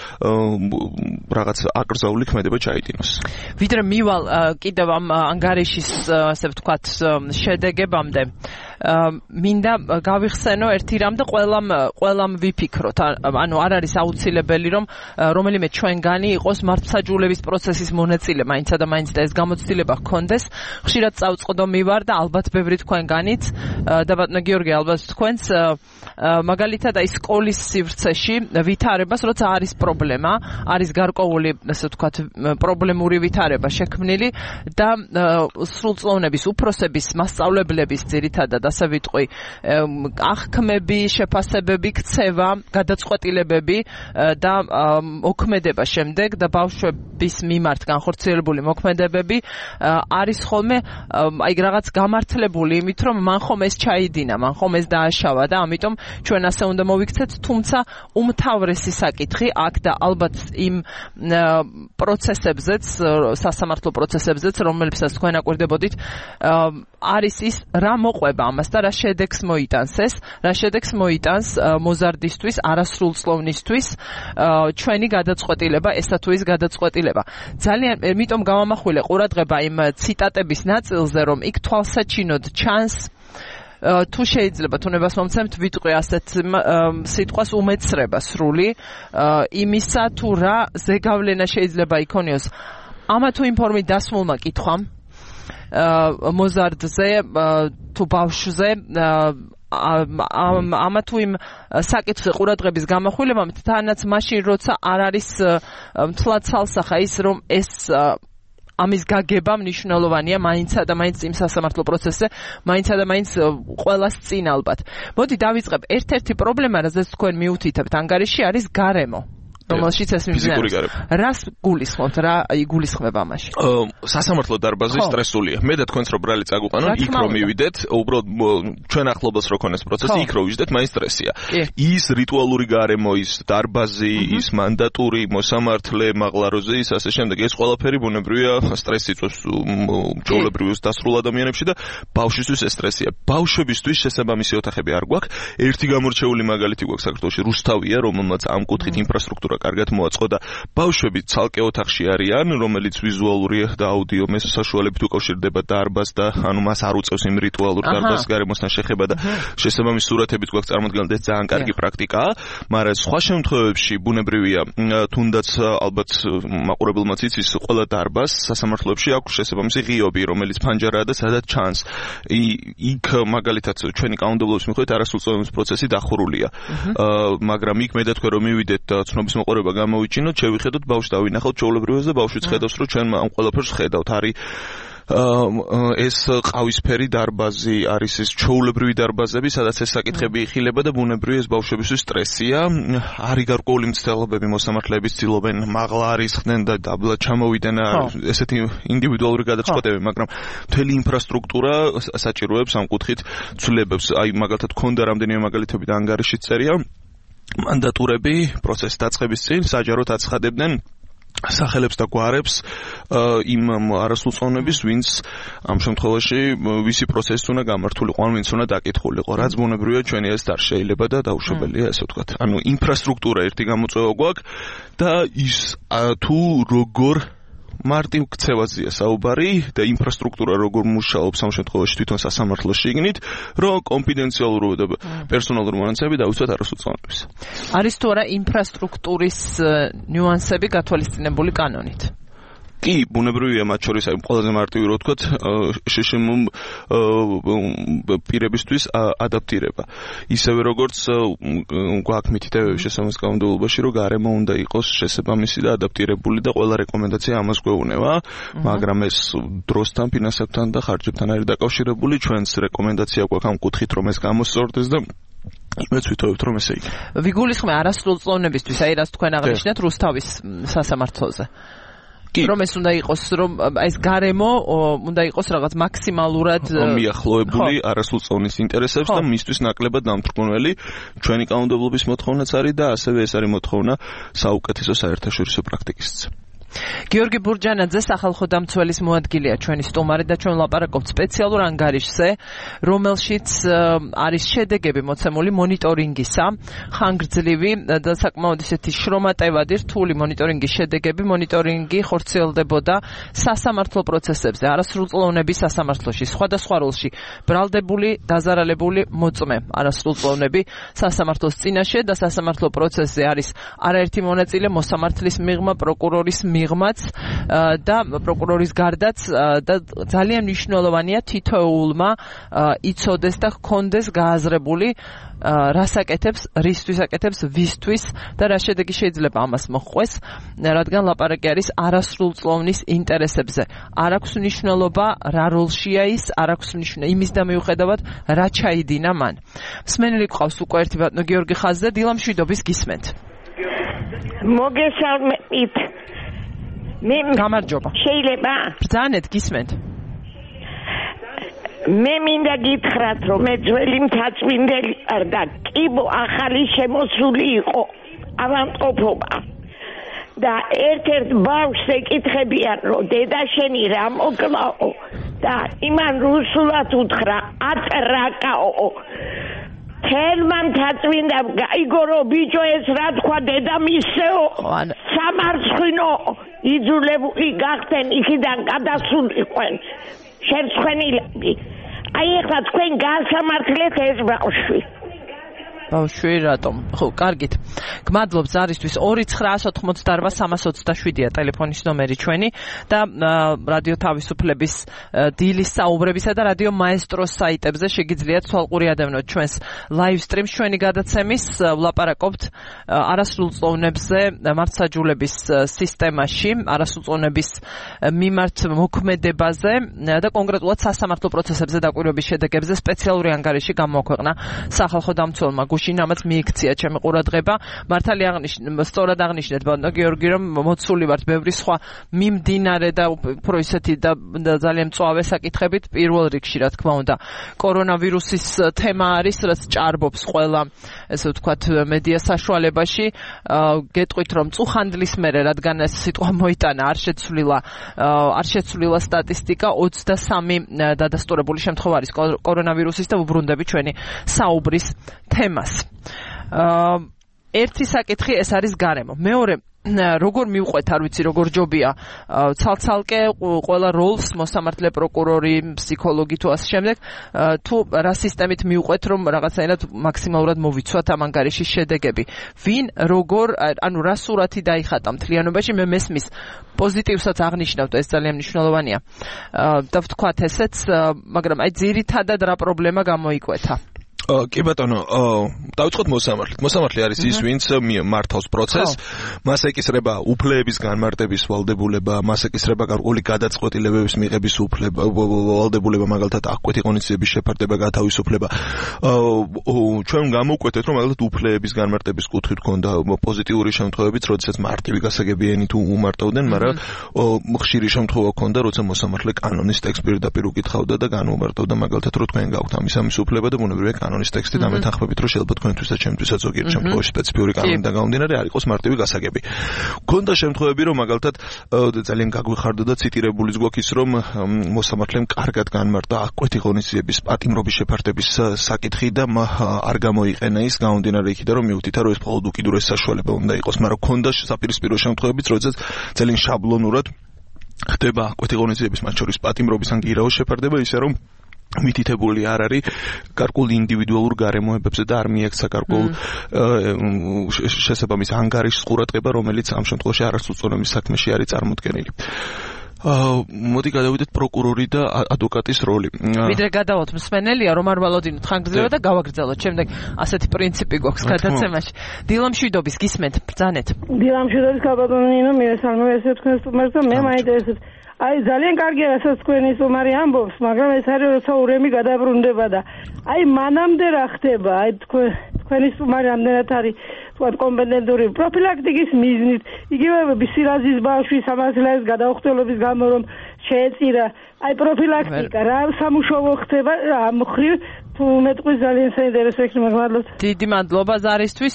რაღაც აკრძალული ქმედება ჩაიდინოს. ვიდრე მივალ კიდევ ამ ანგარიშის ასე ვთქვათ შედეგებამდე მინდა გავიხსენო ერთი რამ და ყველამ ვიფიქროთ, ანუ არ არის აუცილებელი რომ რომელიმე ჩვენგანი იყოს მართლმსაჯულების პროცესის მონაწილე, მაინცა და მაინც და ეს გამოცდილება ჰქონდეს. ხშირად წავწყდომი ვარ და ალბათ ბევრი თქვენგანიც და ბატონო გიორგი ალბათ თქვენს მაგალითად აი სკოლის სივრცეში ვითარებას, როცა არის პრობლემა, არის გარკვეული ასე ვთქვათ პრობლემური ვითარება შექმნილი და სრულწლოვნების უფროსების მასწავლებლების ძირითადად ასე ვიტყვი აღქმები, შეფასებები, ქცევა, გადაწყვეტილებები და მოქმედება შემდეგ და ბავშვების მიმართ განხორციელებული მოქმედებები არის ხოლმე აი რაღაც გამართლებული იმით, რომ მან ხომ ეს ჩაიდინა, მან ხომ ეს დააშავა და ამიტომ ჩვენ ასე უნდა მოვიქცეთ, თუმცა უმთავრესი საკითხი აქ და ალბათ იმ პროცესებზეც, სასამართლო პროცესებზეც, რომლებსაც თქვენ აკვირდებოდით, არის ის რა მოყვება ამას და რა შედეგს მოიტანს ეს, რა შედეგს მოიტანს მოზარდისთვის, არასრულწლოვნისთვის ჩვენი გადაწყვეტილება, ესა თუ ის გადაწყვეტილება. ძალიან იმიტომ გავამახვილე ყურადღება იმ ციტატების ნაწილზე, რომ იქ თვალსაჩინოდ ჩანს თუ შეიძლება თუნებას მომცემთ ვიტყვი ასეთ სიტყვას უმეცრება სრული იმისა თუ რა ზეგავლენა შეიძლება იქონიოს ამა თუ იმ ფორმით დასმულმა კითხვამ მოზარდზე თუ ბავშვზე ამა თუ იმ საკითხზე ყურადღების გამახვილებამ თანაც მაშინ როცა არ არის მთლად ცალსახა ის რომ ეს ამის გაგება მნიშვნელოვანია მაინცა და მაინც იმ სასამართლო პროცესზე მაინცა და მაინც ყველას წინ ალბათ. მოდი დავიწყებ ერთ-ერთი პრობლემა რაზეც თქვენ მიუთითებთ ანგარიში არის გარემო. რომელშიც ეს მიმდინარეობს. რას გულისხმობთ, რა იგულისხმება ამაში? სასამართლო დარბაზი სტრესულია. მე და თქვენს რო ბრალი წაგუყანონ, იქ რომ მივიდეთ, უბრალოდ ჩვენ ახლობას რო ქონეს პროცესი, იქ რო ვიждეთ, მაინც სტრესია. ის რიტუალური გარემო, ის დარბაზი, ის მანდატური, მოსამართლე, მაღლაროზე, ის ასე შემდეგ, ეს ყველაფერი ბუნებრივია სტრესს იწვევს ჩვეულებრივ დასრულ ადამიანებში და ბავშვისთვის ეს სტრესია. ბავშვებისთვის შესაბამისი ოთახები არ გვაქვს. ერთი გამორჩეული მაგალითი გვაქვს საქართველოში, რუსთავია, რომელმაც ამ კუთხით ინფრასტრუქტურა კარგად მოაწყო და ბავშვები ცალკე ოთახში არიან, რომელიც ვიზუალური და აუდიო საშუალებით უკავშირდება დარბაზს და ანუ მას არ უწევს იმ რიტუალურ დარბაზის გარემოსთან შეხება და შესაბამისი სურათებით გვაქვს წარმოქმნილი და ეს ძალიან კარგი პრაქტიკაა, მაგრამ სხვა შემთხვევებში ბუნებრივია, თუნდაც ალბათ მაყურებელმაც იცის, ყველა დარბაზს სასამართლოებში აქვს შესაბამისი ღიობი, რომელიც ფანჯარაა და სადაც ჩანს. იქ მაგალითად ჩვენი კანონმდებლობის მიხედვით არასრულწლოვანების პროცესი დახურულია. მაგრამ იქ მე და თქვენ რომ მივიდეთ და ცნობის მოყოლება გამოვიჩინოთ, შევიხედოთ ბავშვს დავინახოთ ჩვეულებრივად და ბავშვიც ხედავს, რომ ჩვენ ამ ყველაფერს ხედავთ. არის ეს ყავისფერი დარბაზი, არის ეს ჩვეულებრივი დარბაზები, სადაც ეს საკითხები იხილება და ბუნებრივია ეს ბავშვებისთვის სტრესია. არის გარკვეული მცდელობები, მოსამართლეები ცდილობენ მაღლა არისხდნენ და დაბლა ჩამოვიდნენ ესეთი ინდივიდუალური გადაწყვეტები, მაგრამ მთელი ინფრასტრუქტურა საჭიროებს ამ კუთხით ცვლილებებს. აი მაგალითად ქონდა რამდენიმე მაგალითები და ანგარიშიც წერია. მანდატურები პროცესის დაწყების წინ საჯაროდ აცხადებდნენ სახელებს და გვარებს იმ არასრულწლოვნების, ვინც ამ შემთხვევაში ვისი პროცესი უნდა გამართულიყო, ან ვინც უნდა დაკითხულიყო. რაც ბუნებრივია ჩვენი ეს არ შეიძლება და დაუშვებელია, ასე ვთქვათ. ანუ ინფრასტრუქტურა ერთი გამოწვევა გვაქვს და ის თუ როგორ მარტივ ქცევაზეა საუბარი და ინფრასტრუქტურა როგორ მუშაობს ამ შემთხვევაში თვითონ სასამართლოს შიგნით, რომ კონფიდენციალურობა და პერსონალური მონაცემები დავიცვათ არასრულწლოვნების. არის თუ არა ინფრასტრუქტურის ნიუანსები გათვალისწინებული კანონით? კი, ბუნებრივია მათ შორის აი ყველაზე მარტივი რო ვთქვათ, შშმ პირებისთვის ადაპტირება. ისევე როგორც გვაქვს მითითებები შესაბამის კანონმდებლობაში, რომ გარემო უნდა იყოს შესაბამისი და ადაპტირებული და ყველა რეკომენდაცია ამას გვეუბნება, მაგრამ ეს დროსთან, ფინანსებთან და ხარჯებთან არის დაკავშირებული. ჩვენს რეკომენდაცია გვაქვს ამ კუთხით, რომ ეს გამოსწორდეს და იმეც ვითხოვებთ, რომ ესე იქნება. ვიგულისხმე არასრულწლოვნებისთვის, აი რას თქვენ აღნიშნეთ რუსთავის სასამართლოზე. რომ ეს უნდა იყოს, რომ ეს გარემო უნდა იყოს რაღაც მაქსიმალურად მიახლოებული არასრულწლოვნის ინტერესებს და მისთვის ნაკლებად დამთრგუნველი ჩვენი კანონმდებლობის მოთხოვნაც არის და ასევე ეს არის მოთხოვნა საუკეთესო საერთაშორისო პრაქტიკისიც. გიორგი ბურჯანაძე სახალხო დამცველის მოადგილეა ჩვენი სტუმარი და ჩვენ ვლაპარაკობთ სპეციალურ ანგარიშზე, რომელშიც არის შედეგები მოცემული მონიტორინგისა, ხანგრძლივი და საკმაოდ ისეთი შრომატევადი რთული მონიტორინგის შედეგები. მონიტორინგი ხორციელდებოდა სასამართლო პროცესებზე, არასრულწლოვნების სასამართლოში, სხვადასხვა როლში ბრალდებული, დაზარალებული მოწმე არასრულწლოვნები სასამართლოს წინაშე და სასამართლო პროცესზე არის არაერთი მონაწილე, მოსამართლის მიღმა, პროკურორის მიღმაც და პროკურორის გარდაც და ძალიან მნიშვნელოვანია თითოეულმა იცოდეს და ჰქონდეს გააზრებული რასაკეთებს, რისთვის აკეთებს, ვისთვის და რა შედეგი შეიძლება ამას მოჰყვეს, რადგან ლაპარაკი არის არასრულწლოვნის ინტერესებზე. არ აქვს მნიშვნელობა რა როლშია ის, არ აქვს მნიშვნელობა იმის და მიუხედავად რა ჩაიდინა მან. მსმენელი გყავს უკვე ერთი ბატონო გიორგი ხაზზე, დილამშვიდობის გისმენთ. მოგესალმებით. გამარჯობა. შეიძლება? ბრძანეთ, გისმენთ. მე მინდა გითხრათ, რომ მე ძველი მთაწმინდელი ვარ და კიბო ახალი შემოსული იყო ავადმყოფობა. და ერთ-ერთ ბავშვს ეკითხებიან, რომ დედა შენი რა მოკლაო და იმან რუსულად უთხრა ატრაკაო. თელმა მთაწმინდა გაიგო, ბიჭო ეს რა თქვა დედამისეო, სამარცხინო იძულებული გახდნენ იქიდან გადასულიყვენ შერცხვენილები. აი ეხლა თქვენ გასამართლეთ ეს ბავშვი. ბავშვი რატომ? ხო, კარგით. გმადლობ ზარისთვის. 2988327-ია ტელეფონის ნომერი ჩვენი და რადიო თავისუფლების დილის საუბრებისა და რადიო მაესტროს საიტებზე შეგიძლიათ თვალყური ადევნოთ ჩვენს live stream-ს ჩვენი გადაცემის. ვლაპარაკობთ არასრულწლოვნებზე მართლმსაჯულების სისტემაში, არასრულწლოვნების მიმართ მოქმედებაზე და კონკრეტულად სასამართლო პროცესებზე დაკვირვების შედეგებზე სპეციალური ანგარიში გამოაქვეყნა სახალხო დამცველმა გუშინ, ამაც მიიქცია ჩემი ყურადღება. მართალი სწორად აღნიშნეთ ბატონო გიორგი, რომ მოცული ვართ ბევრი სხვა მიმდინარე და უფრო ისეთი და ძალიან მწვავე საკითხებით. პირველ რიგში, რა თქმა უნდა, კორონავირუსის თემა არის, რაც ჭარბობს ყველა, ესე ვთქვათ, მედია საშუალებაში. გეტყვით, რომ წუხანდლის მერე, რადგან ეს სიტყვა მოიტანა, არ შეცვლილა სტატისტიკა, 23 დადასტურებული შემთხვევა არის კორონავირუსის და ვუბრუნდები ჩვენი საუბრის თემას. ერთი საკითხი ეს არის გარემო. მეორე, როგორ მივყვეთ, არ ვიცი, როგორ ჯობია ცალ-ცალკე ყველა როლს, მოსამართლე, პროკურორი, ფსიქოლოგი თუ ასე შემდეგ, თუ რა სისტემით მივყვეთ, რომ რაღაცაირად მაქსიმალურად მოვიცვათ ამ ანგარიშის შედეგები. ვინ, როგორ, ანუ რა სურათი დაიხატა მთლიანობაში, მე მესმის პოზიტივსაც აღნიშნავთ, ეს ძალიან მნიშვნელოვანია. და ვთქვათ ესეც, მაგრამ აი ძირითადად რა პრობლემა გამოიკვეთა? კი ბატონო, დავიწყოთ მოსამართლით. მოსამართლე არის ის, ვინც მართავს პროცესს, მას ეკისრება უფლებების განმარტების ვალდებულება, მას ეკისრება გარკვეული გადაწყვეტილებების მიღების ვალდებულება, მაგალითად აღკვეთი ღონისძიების შეფარდება, გათავისუფლება. ჩვენ გამოვკვეთეთ, რომ მაგალითად უფლებების განმარტების კუთხით ჰქონდა პოზიტიური შემთხვევებიც, როდესაც მარტივი გასაგებიანი თუ უმარტავდნენ, მაგრამ ხშირი შემთხვევა ჰქონდა, როცა მოსამართლე კანონის ტექსტს პირდაპირ უკითხავდა და განუმარტავდა, მაგალითად, რომ თქვენ გაქვთ ამის უფლება და ბუნებრივია კანონის ტექსტი დამეთანხმებით, რომ შეიძლება თქვენთვის და ჩემთვისაც ზოგიერთ შემთხვევაში სპეციფიური კანონიდან გამომდინარე არ იყოს მარტივი გასაგები. ქონდა შემთხვევები, რომ მაგალითად ძალიან გაგვიხარდა და ციტირებულიც გვაქვს ის, რომ მოსამართლემ კარგად განმარტა აღკვეთი ღონისძიების პატიმრობის შეფარდების საკითხი და არ გამოიყენა ის გამომდინარე იქიდან, რომ მიუთითა, რომ ეს მხოლოდ უკიდურეს საშუალება უნდა იყოს, მაგრამ ქონდა საპირისპირო შემთხვევებიც, როდესაც ძალიან შაბლონურად ხდება აღკვეთი ღონისძიების, მათ შორის პატიმრობის ან გირაოს შეფარდება, ისე რომ მითითებული არ არის გარკვეულ ინდივიდუალურ გარემოებებზე და არ მიექცა გარკვეულ შესაბამის ანგარიშს ყურადღება, რომელიც ამ შემთხვევაში არასრულწლოვნების საქმეში არის წარმოდგენილი. მოდი გადავიდეთ პროკურორი და ადვოკატის როლი. ვიდრე გადავალთ მსმენელია რომ არ ვალოდინოთ ხანგრძლივად და გავაგრძელოთ. შემდეგ ასეთი პრინციპი გვაქვს გადაცემაში. დილამშვიდობის გისმენთ ბრძანეთ. დილამშვიდობის ქალბატონინო, მირესალმე ესე თქვენ სტუმარს და მე მაინტერესებს. აი ძალიან კარგია რასაც თქვენი სტუმარი ამბობს, მაგრამ ეს არის როცა ურემი გადაბრუნდება და აი მანამდე რა ხდება? აი თქვენი სტუმარი ამდენად არის თქვა კომპეტენტური პროფილაქტიკის მიზნით, იგივე სირაზის ბავშვის სამართლების გადაუხდელობის გამო რომ შეეწირა, აი პროფილაქტიკა რა სამუშაო ხდება ამ მხრივ თუ მეტყვის ძალიან საინტერესო იქნება. მადლობთ. დიდი მადლობა ზარისთვის.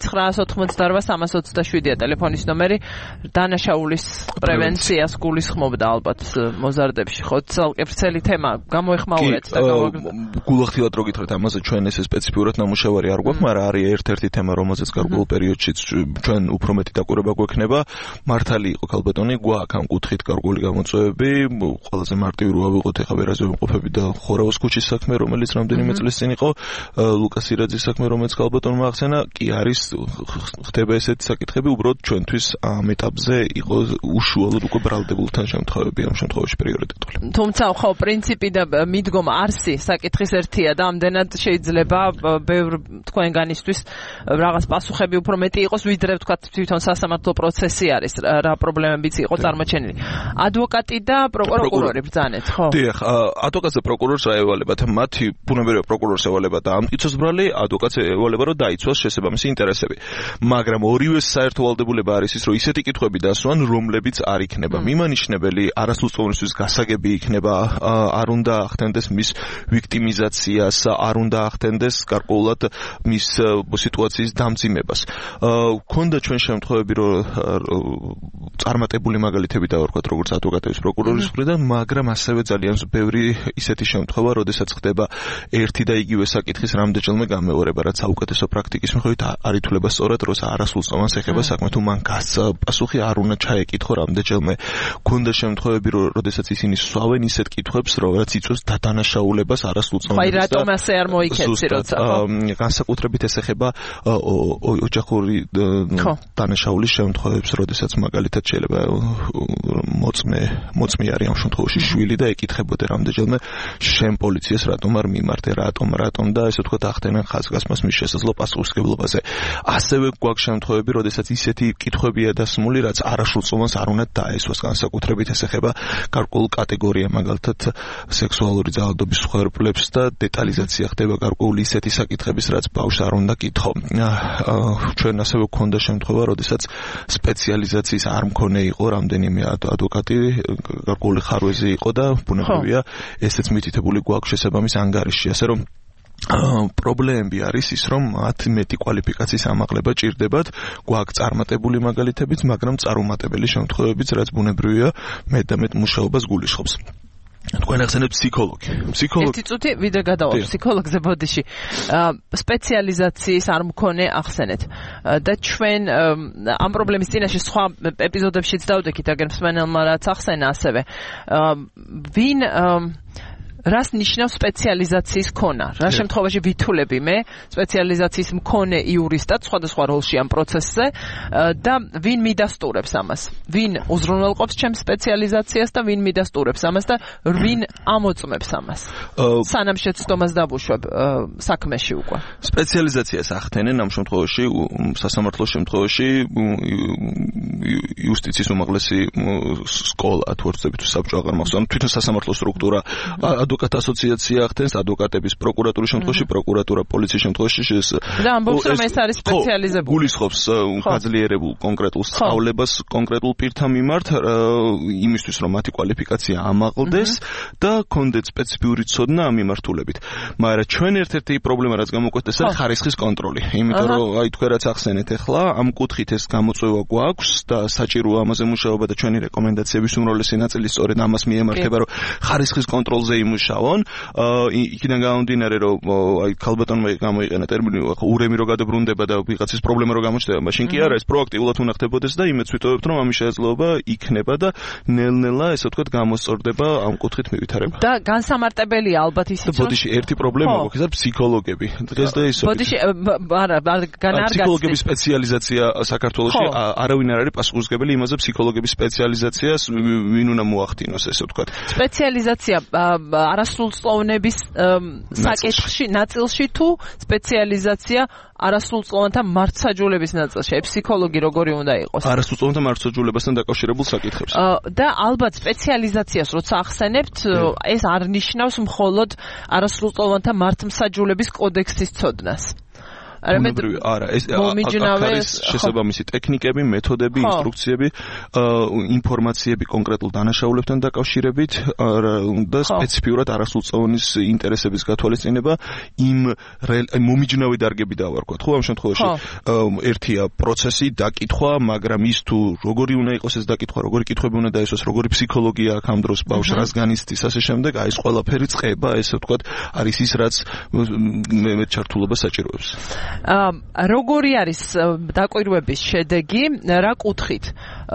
2988327-ია ტელეფონის ნომერი. დანაშაულის პრევენციას გულისხმობდა ალბათ მოზარდებში. ხო, ცალკე ვრცელი თემა გამოეხმაურეთ და გავაგრძელოთ. გულახდილად რო გითხრათ ამაზე ჩვენ ესე სპეციფიურად ნამუშევარი არ გვაქვს, მაგრამ არის ერთ-ერთი თემა, რომელზეც გარკვეულ პერიოდში ჩვენ უფრო მეტი დაკვირვება გვექნება. მართალი იყო ქალბატონი, გვაქვს ამ კუთხით გარკვეული გამოწვევები. ყველაზე მარტივი რო ავიღოთ ეხა ვერაზე ვიმყოფები და ხორავოს ქუჩის საქმე, რომელიც რამდენიმე წლის წინ იყო, ლუკას ირაძის საქმე, რომელიც ქალბატონმა ახსენა, კი არის ხდება ესეთი საკითხები, უბრალოდ ჩვენთვის ამ ეტაპზე იყო უშუალოდ უკვე ბრალდებულთან შემთხვევები ამ შემთხვევაში პრიორიტეტული. თუმცა ხო პრინციპი და მიდგომა არსი საკითხის ერთია და ამდენად შეიძლება ბევრ თქვენგანისთვის რაღაც პასუხები უფრო მეტი იყოს, ვიდრე ვთქვათ თვითონ სასამართლო პროცესი არის, რა პრობლემებიც იყო წარმოჩენილი. ადვოკატი და პროკურორი ბრძანეთ, ხო? დიახ, ადვოკატს და პროკურორს რა ევალებათ? მათი ბუნებრივია პროკურორს ევალება და ამტკიცოს ბრალი, ადვოკატს ევალება რომ დაიცვას შესაბამისი ინტერესები. მაგრამ ორივეს საერთო ვალდებულება არის ის, რომ ისეთი კითხვები დასვან, რომლებიც არ იქნება მიმანიშნებელი, არასრულწლოვანისთვის გასაგები იქნება, არ უნდა ახდენდეს მის ვიქტიმიზაციას, არ უნდა ახდენდეს გარკვეულად მის სიტუაციის დამძიმებას. ქონდა ჩვენ შემთხვევები, რომ წარმატებული მაგალითები დავარქვათ, როგორც ადვოკატების პროკურორის მხრიდან, მაგრამ ასევე ძალიან ბევრი ისეთი შემთხვევა, როდესაც ხდება ერთი და იგივე საკითხის რამდენჯერმე გამეორება, რაც საუკეთესო პრაქტიკის მიხედვით არ ითვლება სწორად, როცა არასრულწლოვანს ეხება საქმე, თუ მან გასცა პასუხი არ უნდა ჩაეკითხო რამდენჯერმე. ქონდა შემთხვევები, როდესაც ისინი სვავენ ისეთ კითხვებს, რაც იწვევს დადანაშაულებას არასრულწლოვანს. აი რატომ ასე არ მოიქცე, როცა განსაკუთრებით ეს ეხება ოჯახური დანაშაულის შემთხვევებს, როდესაც მაგალითად შეიძლება მოწმე არის ამ შემთხვევაში შვილი და ეკითხებოდა რამდენჯერმე შენ პოლიციას რატომ არ მიმართე, რატომ და ესე ვთქვათ ახდენენ ხაზგასმას მის შესაძლო პასუხისმგებლობაზე. ასევე გვაქვს შემთხვევები, როდესაც ისეთი კითხვებია დასმული, რაც არასრულწლოვანს არ უნდა დაესვას, განსაკუთრებით ეს ეხება გარკვეულ კატეგორია, მაგალითად სექსუალური ძალადობის მსხვერპლებს და დეტალიზაცია ხდება გარკვეული ისეთი საკითხების, რაც ბავშვს არ უნდა კითხო. ჩვენ ასევე გვქონდა შემთხვევა, როდესაც სპეციალიზაციის არ მქონე იყო რამდენიმე ადვოკატი, გარკვეული ხარვეზი იყო და ბუნებრივია ესეც მითითებული გვაქვს შესაბამის ანგარიშში, ასე რომ პრობლემები არის ის, რომ მათ მეტი კვალიფიკაციის ამაღლება ჭირდებათ, გვაქვს წარმატებული მაგალითებიც, მაგრამ წარუმატებელი შემთხვევებიც, რაც ბუნებრივია მეტ და მეტ მუშაობას გულისხმობს. თქვენ ახსენეთ ფსიქოლოგი. ერთი წუთი ვიდრე გადავალთ ფსიქოლოგზე ბოდიში. სპეციალიზაციის არ მქონე ახსენეთ. და ჩვენ ამ პრობლემის წინაშე სხვა ეპიზოდებშიც დავდექით, აგერ მსმენელმა რაც ახსენა ასევე. ვინ რას ნიშნავს სპეციალიზაციის ქონა? რა შემთხვევაში ვითვლები მე სპეციალიზაციის მქონე იურისტად სხვადასხვა როლში ამ პროცესზე და ვინ მიდასტურებს ამას? ვინ უზრუნველყოფს ჩემს სპეციალიზაციას და ვინ მიდასტურებს ამას და ვინ ამოწმებს ამას? სანამ შეცდომას დავუშვებ საქმეში უკვე. სპეციალიზაციას ახდენენ ამ შემთხვევაში სასამართლოს შემთხვევაში იუსტიციის უმაღლესი სკოლა თუ ვერცდები თუ საბჭო აღარ მახსოვს, თვითონ სასამართლო სტრუქტურა ადვოკატ ასოციაცია ახდენს, ადვოკატების პროკურატურის შემთხვევაში, პროკურატურა პოლიციის შემთხვევაში და ამბობს, რომ ეს არის სპეციალიზებული. გულისხმობს გაძლიერებულ კონკრეტულ სწავლებას კონკრეტულ პირთა მიმართ, იმისთვის, რომ მათი კვალიფიკაცია ამაღლდეს და კონდეთ სპეციფიური ცოდნა ამ მიმართულებით. მაგრამ ჩვენ ერთ-ერთი პრობლემა, რაც გამოგვექცეთ, ეს არის ხარისხის კონტროლი. იმიტომ რომ აი თქვენ რაც ახსენეთ ახლა, ამ კუთხით ეს გამოწვევა გვაქვს და საჭიროა ამაზე მუშაობა და ჩვენი რეკომენდაციების უმრავლესი ნაწილი სწორედ ამას მიემართება, რომ ხარისხის კონტროლზე იმუშაოს შავონ იქიდან გამომდინარე რომ აი ქალბატონმა გამოიყენა ტერმინი ურემი რო გადაბრუნდება და ვიღაცის პრობლემა რო გამოჩნდება მაშინ კი არა ეს პროაქტიულად უნდა ხდებოდეს და იმედს ვიტოვებთ რომ ამის შესაძლებლობა იქნება და ნელ-ნელა ესე ვთქვათ გამოსწორდება ამ კუთხით მივითარება და განსამარტებელია ალბათ ისიც რომ ბოდიში ერთი პრობლემა გვაქვს ეს არის ფსიქოლოგები დღეს და ისო ბოდიში არა განარგაცი ფსიქოლოგების სპეციალიზაცია საქართველოში არავინ არ არის პასუხისმგებელი იმაზე ფსიქოლოგების სპეციალიზაციას ვინ უნდა მოახდინოს ესე ვთქვათ სპეციალიზაცია არასრულწლოვნების საკითხში ნაწილში თუ სპეციალიზაცია არასრულწლოვანთა მართლმსაჯულების ნაწილში ფსიქოლოგი როგორი უნდა იყოს არასრულწლოვანთა მართლმსაჯულებასთან დაკავშირებულ საკითხებში და ალბათ სპეციალიზაციას როცა ახსენებთ ეს არ ნიშნავს მხოლოდ არასრულწლოვანთა მართლმსაჯულების კოდექსის ცოდნას არა ეს არის შესაბამისი ტექნიკები, მეთოდები, ინსტრუქციები, ინფორმაციები კონკრეტულ დანაშაულებთან დაკავშირებით და სპეციფიურად არასრულწლოვანის ინტერესების გათვალისწინება იმ მომიჯნავე დარგები დავარქვათ. ხო ამ შემთხვევაში ერთია პროცესი, დაკითხვა, მაგრამ ის თუ როგორი უნდა იყოს ეს დაკითხვა, როგორი კითხვები უნდა დაესვას, როგორი ფსიქოლოგია აქვს ამ დროს ბავშვს, რას განიცდის ასე შემდეგ, აი ეს ყველაფერი წყება, ესე ვთქვათ, არის ის რაც მე ჩართულობას საჭიროებს. როგორი არის დაკვირვების შედეგი, რა კუთხით?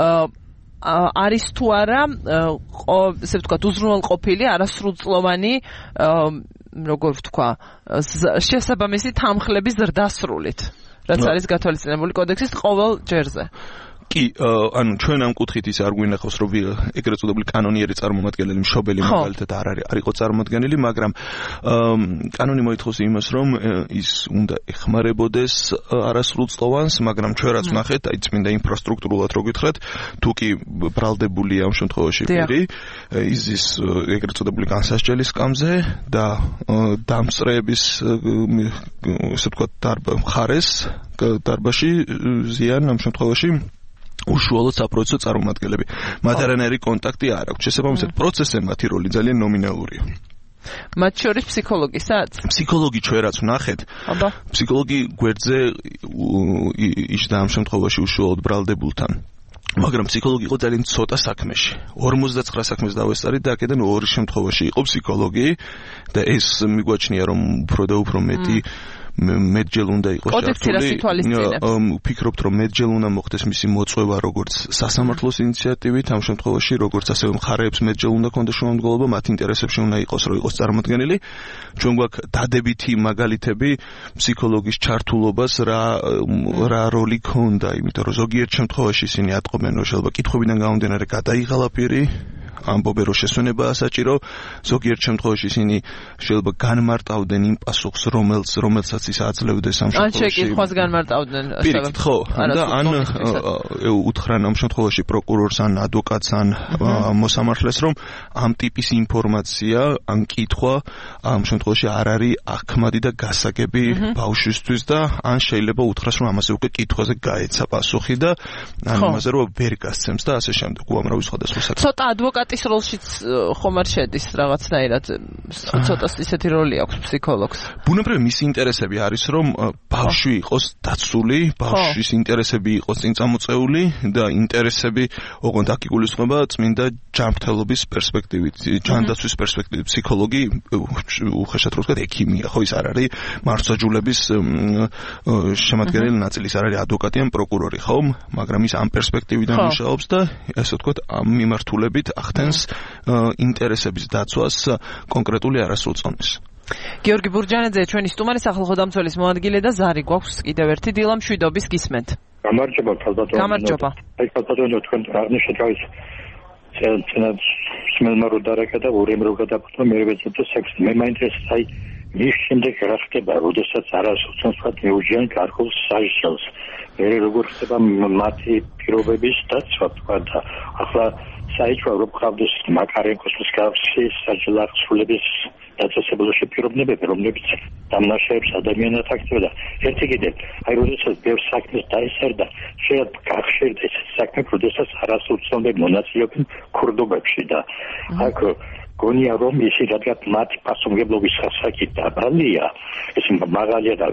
არის თუ არა, ესე ვთქვათ, უზრუნველყოფილი არასრულწლოვანი, როგორ ვთქვა, შესაბამისი თანხლების ზრდასრულით, რაც არის გათვალისწინებული კოდექსის ყოველ ჯერზე. კი, ანუ ჩვენ ამ კუთხით ის არ გვინახავს, რომ ეგრეთ წოდებული კანონიერი წარმომადგენელი მშობელი მაგალითად არ იყო წარმოადგენელი, მაგრამ კანონი მოითხოვს იმას, რომ ის უნდა ეხმარებოდეს არასრულწლოვანს, მაგრამ ჩვენ რაც ვნახეთ, აი წმინდა ინფრასტრუქტურულად რო გითხრათ, თუ კი ბრალდებულია ამ შემთხვევაში პირი, ის ეგრეთ წოდებული განსასჯელი სკამზე და დამსწრეების ესე ვთქვათ მხარეს დარბაში ზიან ამ შემთხვევაში უშუალოდ საპროცესო წარმომადგენლები. მათ არანაირი კონტაქტი არ აქვს. შესაბამისად, პროცესზე მათი როლი ძალიან ნომინალურია. მათ შორის ფსიქოლოგისაც? ფსიქოლოგი ჩვენ რაც ვნახეთ. ფსიქოლოგი გვერდზე იჯდა ამ შემთხვევაში უშუალოდ ბრალდებულთან. მაგრამ ფსიქოლოგი იყო ძალიან ცოტა საქმეში. 59 საქმეს დავესწარი და აქედან 2 შემთხვევაში იყო ფსიქოლოგი და ეს მიგვაჩნია რომ უფრო და უფრო მეტი მეტჯერ უნდა იყოს ჩართული. ვფიქრობთ რომ მეტჯერ უნდა მოხდეს მისი მოწვევა როგორც სასამართლოს ინიციატივით, ამ შემთხვევაში როგორც ასევე მხარეებს მეტჯერ უნდა კონდეს შემოქმედება, მათ ინტერესებში უნდა იყოს რომ იყოს წარმოქმნილი. ჩვენ გვაქვს დადებითი მაგალითები ფსიქოლოგის ჩართულობას რა როლი ქონდა, იმიტომ რომ ზოგიერთ შემთხვევაში ისინი ატყობენ რომ შეიძლება კითხვებიდან გამომდინარე გადაიღალა პირი ამბობენ რომ შესვენებაა საჭირო, ზოგიერთ შემთხვევაში ისინი შეიძლება განმარტავდნენ იმ პასუხს, რომელსაც ის აძლევდეს ამ შემთხვევაში. ან შეკითხვას განმარტავდნენ. პირიქით, ხო, და ან უთხრან ამ შემთხვევაში პროკურორს ან ადვოკატს ან მოსამართლეს, რომ ამ ტიპის ინფორმაცია, ან კითხვა ამ შემთხვევაში არ არის აქმადი და გასაგები ბავშვისთვის და ან შეიძლება უთხრას, რომ ამაზე უკვე კითხვაზე გაეცა პასუხი და ან ამაზე რომ ვერ გასცემს და ასე შემდეგ. უამრავი სხვადასხვა საკითხი. ცოტა ადვოკატის როლშიც ხომ არ შედის რაღაცნაირად, ცოტა ისეთი როლი აქვს ფსიქოლოგს. ბუნებრივი მისი ინტერესები არის რომ ბავშვი იყოს დაცული, ბავშვის ინტერესები იყოს წინ წამოწეული და ინტერესები ოღონდ აქ იგულისხმება წმინდა ჯანმრთელობის პერსპექტივით, ჯანდაცვის პერსპექტივით. ფსიქოლოგი უხეშად რო ვთქვათ, ექიმია, ხო ის არ არის მართლმსაჯულების შემადგენელი ნაწილი, ის არ არის ადვოკატი ან პროკურორი, ხო, მაგრამ ის ამ პერსპექტივიდან მუშაობს და ესე ვთქვათ, ამ მიმართულებით ახდენს ინტერესების დაცვას კონკრეტული არასრულწლოვნის. გიორგი ბურჯანაძე, ჩვენი სტუმარი, სახალხო დამცველის მოადგილე და ზარი გვაქვს კიდევ ერთი დილა მშვიდობის გისმენთ. გამარჯობა, ქალბატონო. გამარჯობა. აი ქალბატონო, თქვენ აღნიშნეთ რომ წინათ სმელმა რო დარეკა და ურემ რო გადაფუძნა მე ვეცადე სექს. მე მაინტერესებს აი მის შემდეგ რა ხდება, როდესაც არასრულწლოვანს ვთქვათ მეუჯიან ქართულ საჟელს. მე როგორ ხდება მათი პირობების დაცვა თქვა და ახლა საერთოდ რო ყავდეს მაკარენკოს მსგავსი საჯლახსულების დაწესებულში პირობნებები, რომლებიც დამნაშაებს ადამიანად აქცევდა. ერთი კიდე, აი როდესაც ბევრ საქმეს დაესერდა, შეიძლება გახშირდეს საქმე, როდესაც არასრულწლოვანები მონაწილეობენ ქურდობებში და აქ გონია რომ ისი რადგან მათი პასუხისმგებლობის ხასაკი დაბალია, ეს მაგალია და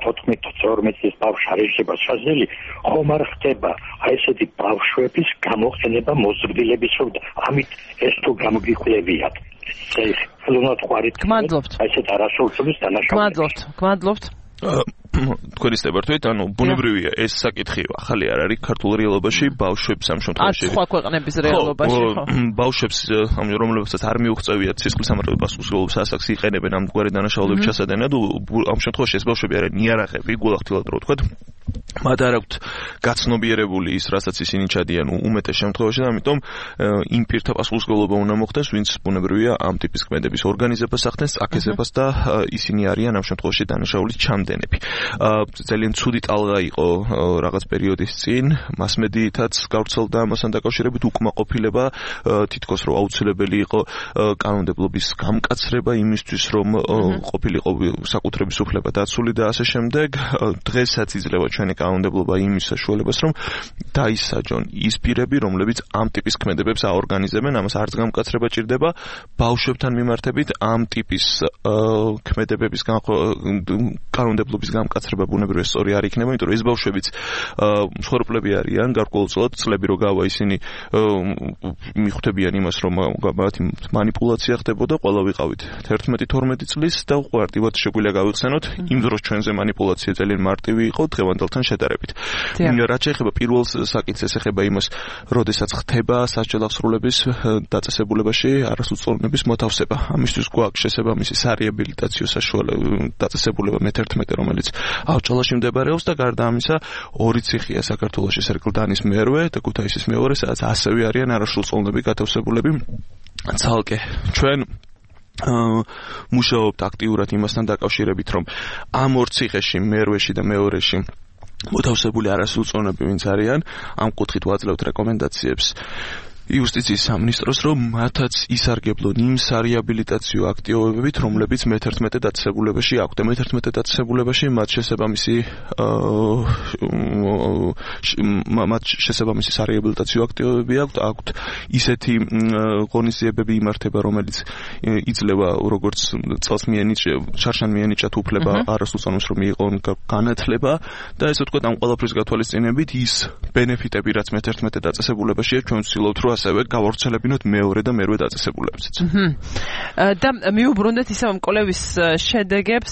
14-12 წლის ბავშვი არ შეიძლება შესაძლებელი, ხომ არ ხდება აი ესეთი ბავშვების გამოყენება მოზრდილების რომ ამით ეს თუ გამოგიხლებიათ. ხელოვნად ყვარით. გმადლობთ. აი ესეთ არასრულწლების დანაშაულს. გმადლობთ. თქვენი სტებართვით, ბუნებრივია ეს საკითხი ახალი არ არის ქართულ რეალობაში, ბავშვებს ამ შემთხვევაში. სხვა ქვეყნების რეალობაში, ხო. ბავშვებს, რომლებსაც არ მიუღწევიათ სისხლის სამართლებრივ პასუხისმგებლობის ასაკს იყენებენ ამ გვარი დანაშაულების ჩასადენად, ამ შემთხვევაში ეს ბავშვები არიან იარაღები, გულახდილად რო ვთქვათ. მათ არ აქვთ გაცნობიერებული ის, რასაც ისინი ჩადიან უმეტეს შემთხვევაში, ამიტომ იმ პირთა პასუხისმგებლობა უნდა მოხდეს, ვინც ბუნებრივია ამ ტიპის ქმედების ორგანიზებას ახდენს, აკეთებას და ისინი არიან ამ შემთხვევაში დანაშაულის ჩამდენები. ძალიან ცუდი ტალღა იყო რაღაც პერიოდის წინ, მასმედიითაც გავრცელდა ამასთან დაკავშირებით უკმაყოფილება, თითქოს რომ აუცილებელი იყო კანონმდებლობის გამკაცრება იმისთვის, რომ ყოფილიყო საკუთრების უფლება დაცული და ასე შემდეგ. დღესაც იძლევა ჩვენი კანონმდებლობა იმის საშუალებას, რომ დაისაჯონ ის პირები, რომლებიც ამ ტიპის ქმედებებს აორგანიზებენ, ამას არც გამკაცრება ჭირდება, ბავშვებთან მიმართებით ამ ტიპის ქმედებების კანონმდებლობის გამკაცრება ბუნებრივია სწორი არ იქნება, იმიტომ რომ ეს ბავშვებიც მსხვერპლები არიან, გარკვეულწილად წლები რო გავა ისინი მიხვდებიან იმას, რომ მათი მანიპულაცია ხდებოდა, ყველა ვიყავით 11-12 წლის და უყურდივად შეგვიძლია გავიხსენოთ, იმ დროს ჩვენზე მანიპულაცია ძალიან მარტივი იყო დღევანდელთან შედარებით. რაც შეეხება პირველ საკითხს, ეს ეხება იმას, როდესაც ხდება სასჯელ აღსრულების დაწესებულებაში არასრულწლოვნების მოთავსება. ამისთვის გვაქვს შესაბამისი სარეაბილიტაციო დაწესებულება მე-11, რომელიც ავჭალაში მდებარეობს და გარდა ამისა ორი ციხეა საქართველოში, სერკლდანის მერვე და ქუთაისის მეორე, სადაც ასევე არიან არასრულწლოვნები გათავსებულები. ცალკე ჩვენ მუშაობთ აქტიურად იმასთან დაკავშირებით, რომ ამ ორ ციხეში, მერვეში და მეორეში მოთავსებული არასრულწლოვნები ვინც არიან, ამ კუთხით ვაძლევთ რეკომენდაციებს იუსტიციის სამინისტროს, რომ მათაც ისარგებლონ იმ სარეაბილიტაციო აქტივობებით, რომლებიც მე-11 დაწესებულებაში აქვთ. მე-11 დაწესებულებაში მათ შესაბამისი სარეაბილიტაციო აქტივობები აქვთ. ისეთი ღონისძიებები იმართება, რომელიც იძლევა როგორც წელს შარშან მიენიჭათ უფლება არასრულწლოვნებს, რომ მიიღონ განათლება და ესე ვთქვათ, ამ ყველაფრის გათვალისწინებით ის ბენეფიტები, რაც მე-11 დაწესებულებაშია, ჩვენ ვცდილობთ, რომ ასევე გავავრცელებინოთ მეორე და მერვე დაწესებულებებსაც. და მიუბრუნდეთ ისევ კვლევის შედეგებს,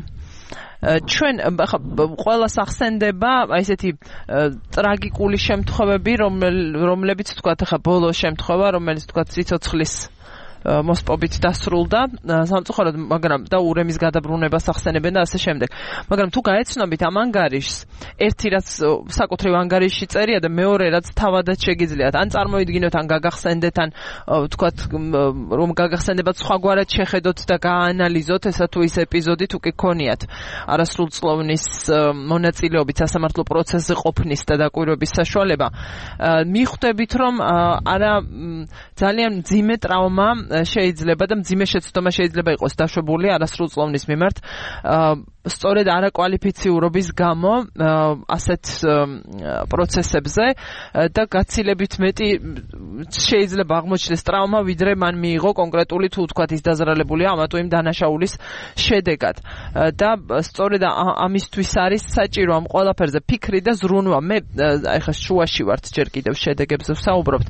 ჩვენ ყველას ახსენდება ესეთი ტრაგიკული შემთხვევები, რომლებიც თქვათ ახლა ბოლო შემთხვევა, რომელიც თქვათ სიცოცხლის მოსპობით დასრულდა სამწუხაროდ, მაგრამ და ურემის გადაბრუნებას ახსენებენ და ასე შემდეგ. მაგრამ თუ გაეცნობით ამ ანგარიშს, ერთი რაც საკუთრივ ანგარიშში წერია და მეორე რაც თავადაც შეგიძლიათ, ან წარმოიდგინოთ, ან გაგახსენდეთ, ან თქვათ რომ გაგახსენდებათ სხვაგვარად შეხედოთ და გააანალიზოთ ესა თუ ის ეპიზოდი თუ კი გქონიათ არასრულწლოვნის მონაწილეობით სასამართლო პროცესზე ყოფნის და დაკვირვების საშუალება, მიხვდებით რომ არა ძალიან მძიმე ტრავმა შეიძლება და მძიმე შეცდომა შეიძლება იყოს დაშვებული არასრულწლოვნის მიმართ სწორედ არაკვალიფიციურობის გამო ასეთ პროცესებზე და გაცილებით მეტი შეიძლება აღმოჩნდეს ტრავმა, ვიდრე მან მიიღო კონკრეტული თუ თქვათ ის დაზრალებულია ამა თუ იმ დანაშაულის შედეგად. და სწორედ ამისთვის არის საჭირო ამ ყველაფერზე ფიქრი და ზრუნვა. მე ახლა შუაში ვართ ჯერ კიდევ შედეგებზე ვსაუბრობთ.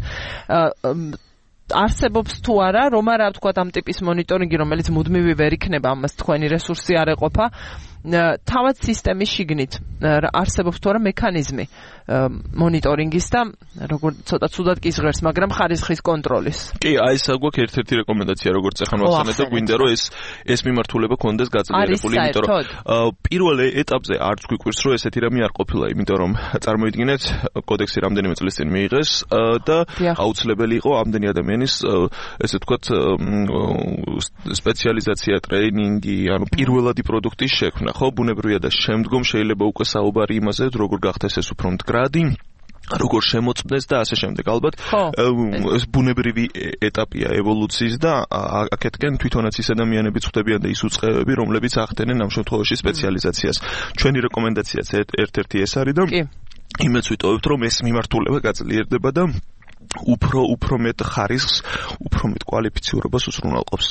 არსებობს თუ არა, რომ არა ვთქვათ ამ ტიპის მონიტორინგი, რომელიც მუდმივი ვერ იქნება, ამას თქვენი რესურსი არ ეყოფა, თავად სისტემის შიგნით არსებობს თუ არა მექანიზმი მონიტორინგის და როგორც ცოტა ცუდად კი ჟღერს, მაგრამ ხარისხის კონტროლის. კი, აი ეს გვაქვს ერთ-ერთი რეკომენდაცია, როგორც ახლა ვახსენეთ და გვინდა რომ ეს მიმართულება კონდეს გაძლიერებული, იმიტომ რომ პირველ ეტაპზე არც გვიკვირს რომ ესეთი რამე არ ყოფილა, იმიტომ რომ წარმოიდგინეთ, კოდექსი რამდენიმე წლის წინ მიიღეს და აუცილებელი იყო ამდენი ადამიანის ესე ვთქვათ სპეციალიზაცია, ტრეინინგი, ანუ პირველადი პროდუქტის შექმნა. ხო, ბუნებრივია და შემდგომ შეიძლება უკვე საუბარი იმაზე, როგორ გახდეს ეს უფრო მდგრადი, როგორ შემოწმდეს და ასე შემდეგ. ალბათ ეს ბუნებრივი ეტაპია ევოლუციის და აქეთკენ თვითონაც ის ადამიანები წვდებიან და ის უწყებები, რომლებიც ახდენენ ამ შემთხვევაში სპეციალიზაციას. ჩვენი რეკომენდაციაც ერთ-ერთი ეს არის და იმედს ვიტოვებთ, რომ ეს მიმართულება გაძლიერდება და უფრო მეტ ხარისხს, უფრო მეტ კვალიფიციურობას უზრუნველყოფს.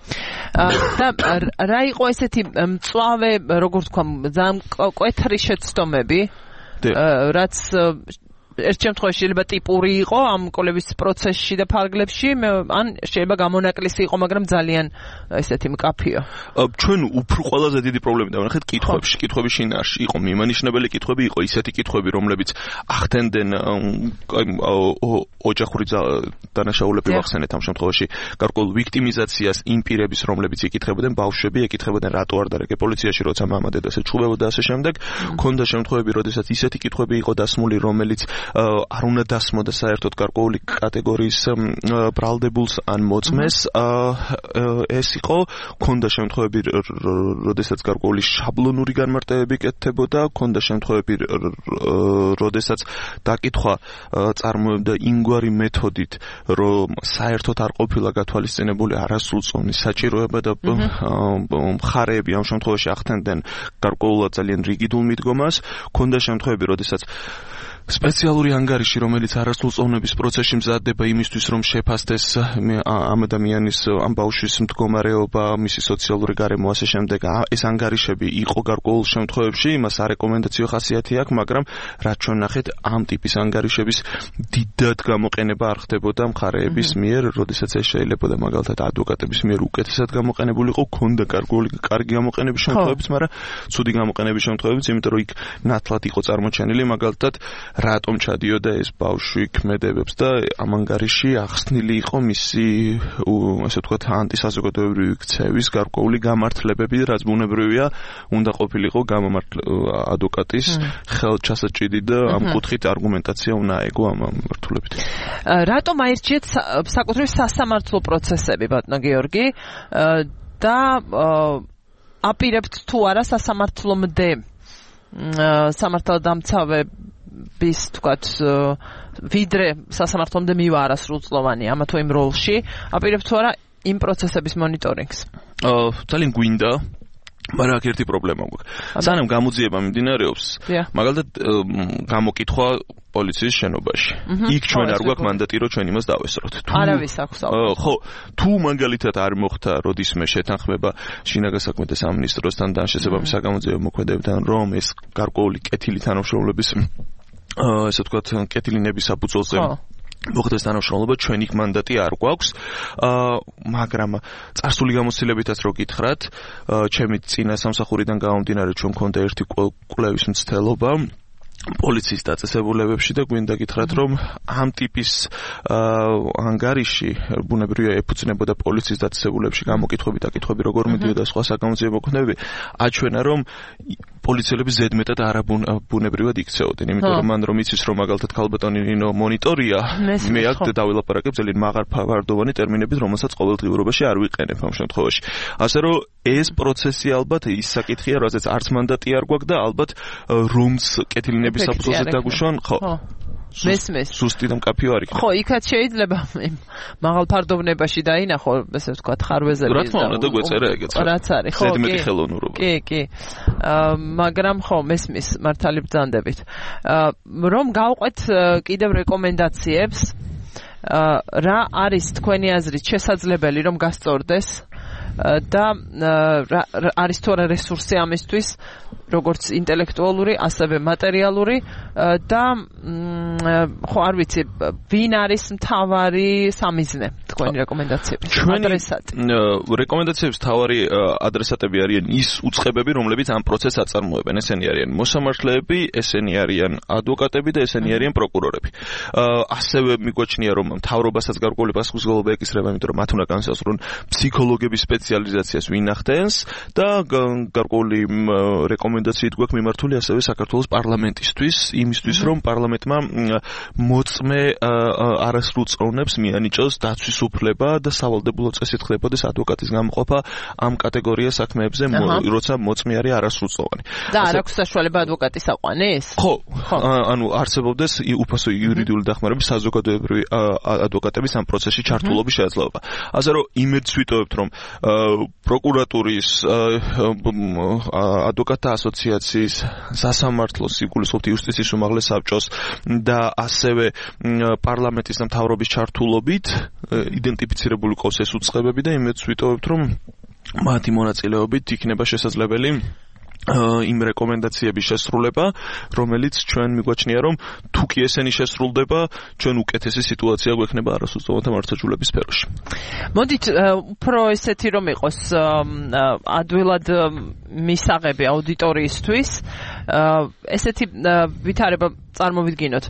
და რა იყო ესეთი მწვავე, როგორ თქვა, ძალიან კვეთრი შეცდომები, რაც ერთ შემთხვევაში შეიძლება ტიპური იყო ამ კოლების პროცესში და ფარგლებში, ან შეიძლება გამონაკლისი იყო, მაგრამ ძალიან ესეთი მკაფიო. ჩვენ უფრო ყველაზე დიდი პრობლემა დავნახეთ კითხვებში. კითხვების შინაარსში იყო მიმანიშნებელი კითხვები, იყო ისეთი კითხვები, რომლებიც ახდენდნენ ოჯახური დანაშაულები ვახსენეთ ამ შემთხვევაში, გარკვეულ ვიქტიმიზაციას იმ პირების, რომლებიც იკითხებოდნენ, ბავშვები ეკითხებოდნენ, რატო არ დარეკე პოლიციაში, როცა მამა დედას ეჩხუბებოდა ასე შემდეგ. ქონდა შემთხვევები, როდესაც ისეთი კითხვები იყო დასმული, რომელიც არ უნდა დასმოდა საერთოდ გარკვეული კატეგორიის ბრალდებულს ან მოწმეს. ეს იყო, ქონდა შემთხვევები, როდესაც გარკვეული შაბლონური განმარტებები კეთდებოდა, ქონდა შემთხვევები, როდესაც დაკითხვა წარმოებდა იმგვარი მეთოდით, რომ საერთოდ არ ყოფილა გათვალისწინებული არასრულწლოვანი საჭიროება და მხარეები ამ შემთხვევაში ახდენდნენ გარკვეულად ძალიან რიგიდულ მიდგომას. ქონდა შემთხვევები, როდესაც სპეციალური ანგარიში, რომელიც არასრულწლოვნების პროცესში მზადდება იმისთვის, რომ შეფასდეს ამ ადამიანის, ამ ბავშვის მდგომარეობა, მისი სოციალური გარემო, ასე შემდეგ, ეს ანგარიშები იყო გარკვეულ შემთხვევებში, იმას არეკომენდაციო ხასიათი აქვს, მაგრამ რაც ჩვენ ნახეთ, ამ ტიპის ანგარიშების დიდად გამოყენება არ ხდებოდა მხარეების მიერ, როდესაც ეს შეიძლებოდა მაგალითად ადვოკატების მიერ უკეთესად გამოყენებული იყო, ქონდა კარგი გამოყენების შემთხვევებიც, მაგრამ ცუდი გამოყენების შემთხვევებიც, იმიტომ რომ იქ ნათლად იყო წარმოჩენილი მაგალითად რატომ ჩადიოდა ეს ბავშვი ქმედებებს და ამ ანგარიში ახსნილი იყო მისი ასე ვთქვათ ანტისაზოგადოებრივი ქცევის გარკვეული გამართლებები, რაც ბუნებრივია, უნდა ყოფილიყო ადვოკატის ხელჩასაჭიდი და ამ კუთხით არგუმენტაცია უნდა აეგო ამ მიმართულებით. რატომ აირჩიეთ საკუთრივ სასამართლო პროცესები, ბატონო გიორგი, და აპირებთ თუ არა სასამართლომდე სამართალდამცავების თქვათ ვიდრე სასამართლომდე მივა არასრულწლოვანი ამა თუ იმ როლში, აპირებთ თუ არა იმ პროცესების მონიტორინგს? ძალიან გვინდა, მაგრამ აქ ერთი პრობლემა გვაქვს. სანამ გამოძიება მიმდინარეობს, მაგალითად გამოკითხვა პოლიციის შენობაში. იქ ჩვენ არ გვაქვს მანდატი, რომ ჩვენ იმას დავესწროთ. არავის აქვს. ხო, თუ მაგალითად არ მოხდა როდისმე შეთანხმება შინაგან საქმეთა სამინისტროსთან და შესაბამის საგამოძიებო მოქმედებებთან, რომ ეს გარკვეული კეთილი თანამშრომლობის ესე ვთქვათ, კეთილინების საფუძველზე მოხდეს თანამშრომლობა, ჩვენ იქ მანდატი არ გვაქვს, მაგრამ წარსული გამოცდილებითაც რო გითხრათ, ჩემი წინა სამსახურიდან გამომდინარე ჩვენ მქონდა ერთი კვლევის მცდელობა პოლიციის დაწესებულებებში და გვინდა გითხრათ, რომ ამ ტიპის ანგარიში ბუნებრივია ეფუძნებოდა პოლიციის დაწესებულებებში გამოკითხვები და კითხვები როგორ მიდიოდა სხვა საგამოძიებო მოქმედებები, აჩვენა რომ პოლიციელები ზედმეტად არაბუნებრივად იქცეოდნენ, იმიტომ რომ მან რომ იცის რომ მაგალითად ქალბატონი ნინო მონიტორია, მე აქ დავილაპარაკებ ძალიან მაღალფარდოვანი ტერმინებით, რომელსაც ყოველდღიურობაში არ ვიყენებ ამ შემთხვევაში. ასე რომ ეს პროცესი ალბათ ის საკითხია, როდესაც არც მანდატი არ გვაქვს და ალბათ რომც კეთილინების საფუძველზე დაგვიშვან, ხო. მესმის. სუსტი და მკაფიო არ იქნება. ხო, იქაც შეიძლება მაღალფარდოვნებაში დაინახო, ესე ვთქვათ, ხარვეზები. რა თქმა უნდა, გვეწერა ეგეც. რაც არის, ხო, ზედმეტი ხელოვნურობა. კი. მაგრამ ხო, მესმის, მართალი ბრძანდებით. რომ გავყვეთ კიდევ რეკომენდაციებს, რა არის თქვენი აზრით შესაძლებელი რომ გასწორდეს და არის თუ არა რესურსი ამისთვის, როგორც ინტელექტუალური, ასევე მატერიალური და ხო არ ვიცი, ვინ არის მთავარი სამიზნე თქვენი რეკომენდაციების ადრესატი? რეკომენდაციების მთავარი ადრესატები არიან ის უწყებები, რომლებიც ამ პროცესს აწარმოებენ. ესენი არიან მოსამართლეები, ესენი არიან ადვოკატები და ესენი არიან პროკურორები. ასევე მიგვაჩნია, რომ მთავრობასაც გარკვეული პასუხისმგებლობა ეკისრება, იმიტომ რომ მათ უნდა განსაზღვრონ ფსიქოლოგების სპეციალიზაციას ვინ ახდენს და გარკვეული რეკომენდაციით გვაქვს მიმართული ასევე საქართველოს პარლამენტისთვის, იმისთვის რომ პარლამენტმა მოწმე არასრულწლოვნებს მიანიჭოს დაცვის უფლება და სავალდებულო წესით ხდებოდეს ადვოკატის გამოყოფა ამ კატეგორიას საქმეებზე, როცა მოწმე არის არასრულწლოვანი. და არ აქვს საშუალება ადვოკატის აყვანის? ხო. ანუ არსებობდეს უფასო იურიდიული დახმარების საზოგადოებრივი ადვოკატების ამ პროცესში ჩართულობის შესაძლებლობა. ასე რომ იმედს ვიტოვებთ, რომ პროკურატურის, ადვოკატთა ასოციაციის, სასამართლოს, იგულისხმობთ იუსტიციის უმაღლეს საბჭოს და ასევე პარლამენტის და მთავრობის ჩართულობით იდენტიფიცირებული ყავს ეს უწყებები და იმედს ვიტოვებთ, რომ მათი მონაწილეობით იქნება შესაძლებელი იმ რეკომენდაციების შესრულება, რომელიც ჩვენ მიგვაჩნია, რომ თუ კი ესენი შესრულდება, ჩვენ უკეთესი სიტუაცია გვექნება არასრულწლოვანთა მართლმსაჯულების სფეროში. მოდით უფრო ესეთი რომ იყოს ადვილად მისაღები აუდიტორიისთვის, ესეთი ვითარება წარმოვიდგინოთ.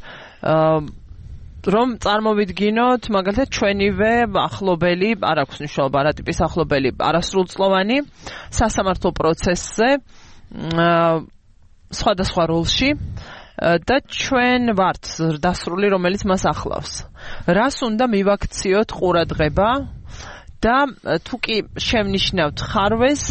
რომ წარმოვიდგინოთ, მაგალითად ჩვენივე ახლობელი, არ აქვს მნიშვნელობა რა ტიპის ახლობელი, არასრულწლოვანი სასამართლო პროცესზე სხვადასხვა როლში და ჩვენ ვართ ზრდასრული, რომელიც მას ახლავს. რას უნდა მივაქციოთ ყურადღება და თუ კი შევნიშნავთ ხარვეს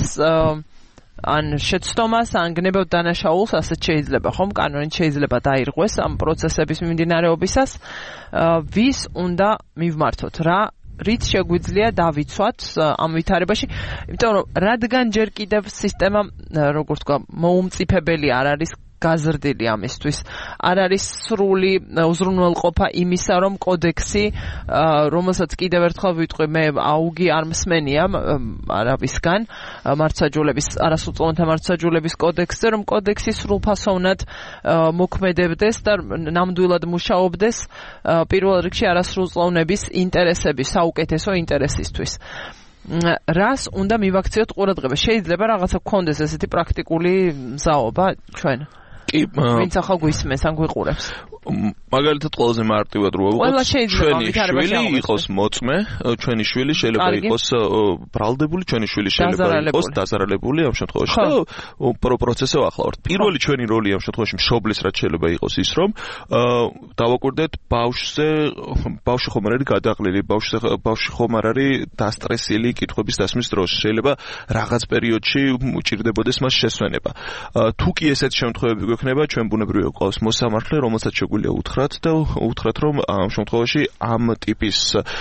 ან შეცდომას, ან გნებავთ დანაშაულს, ასეთ შეიძლება, ხომ? კანონით შეიძლება დაირღვეს ამ პროცესების მიმდინარეობისას. ვის უნდა მივმართოთ? რით შეგვიძლია დავიცვათ ამ ვითარებაში, იმიტომ რომ რადგან ჯერ კიდევ სისტემა, როგორც თქვა, მოუმწიფებელი არ არის გაზრდილი ამისთვის. არ არის სრული უზრუნველყოფა იმისა, რომ კოდექსი, რომელსაც კიდევ ერთხელ ვიტყვი, მე აუგი არ მსმენია არავისგან მართლმსაჯულების, არასრულწლოვანთა მართლმსაჯულების კოდექსზე, რომ კოდექსი სრულფასოვნად მოქმედებდეს და ნამდვილად მუშაობდეს პირველ რიგში არასრულწლოვნების ინტერესების, საუკეთესო ინტერესისთვის. რას უნდა მივაქციოთ ყურადღება? შეიძლება რაღაცა გქონდეს ესეთი პრაქტიკული მზაობა ჩვენ? ვინც ახალ გვისმენს ან გვიყურებს. მაგალითად ყველაზე მარტივად რო ვუყოთ, ჩვენი შვილი იყოს მოწმე, ჩვენი შვილი შეიძლება იყოს ბრალდებული, ჩვენი შვილი შეიძლება იყოს დაზარალებული ამ შემთხვევაში და პროცესზე ვახლავართ. პირველი ჩვენი როლი ამ შემთხვევაში მშობლის რაც შეიძლება იყოს ის, რომ დავაკვირდეთ ბავშვი ხომ არ არის გადაყლილი, ბავშვი ხომ არ არის დასტრესილი კითხვების დასმის დროს. შეიძლება რაღაც პერიოდში უჭირდებოდეს მას შესვენება. თუ კი ესეთ შემთხვევები გვექნება, ჩვენ ბუნებრივია გვყავს მოსამართლე, რომელსაც შეგვიძლია უთხრათ და უთხრათ, რომ ამ შემთხვევაში ამ ტიპის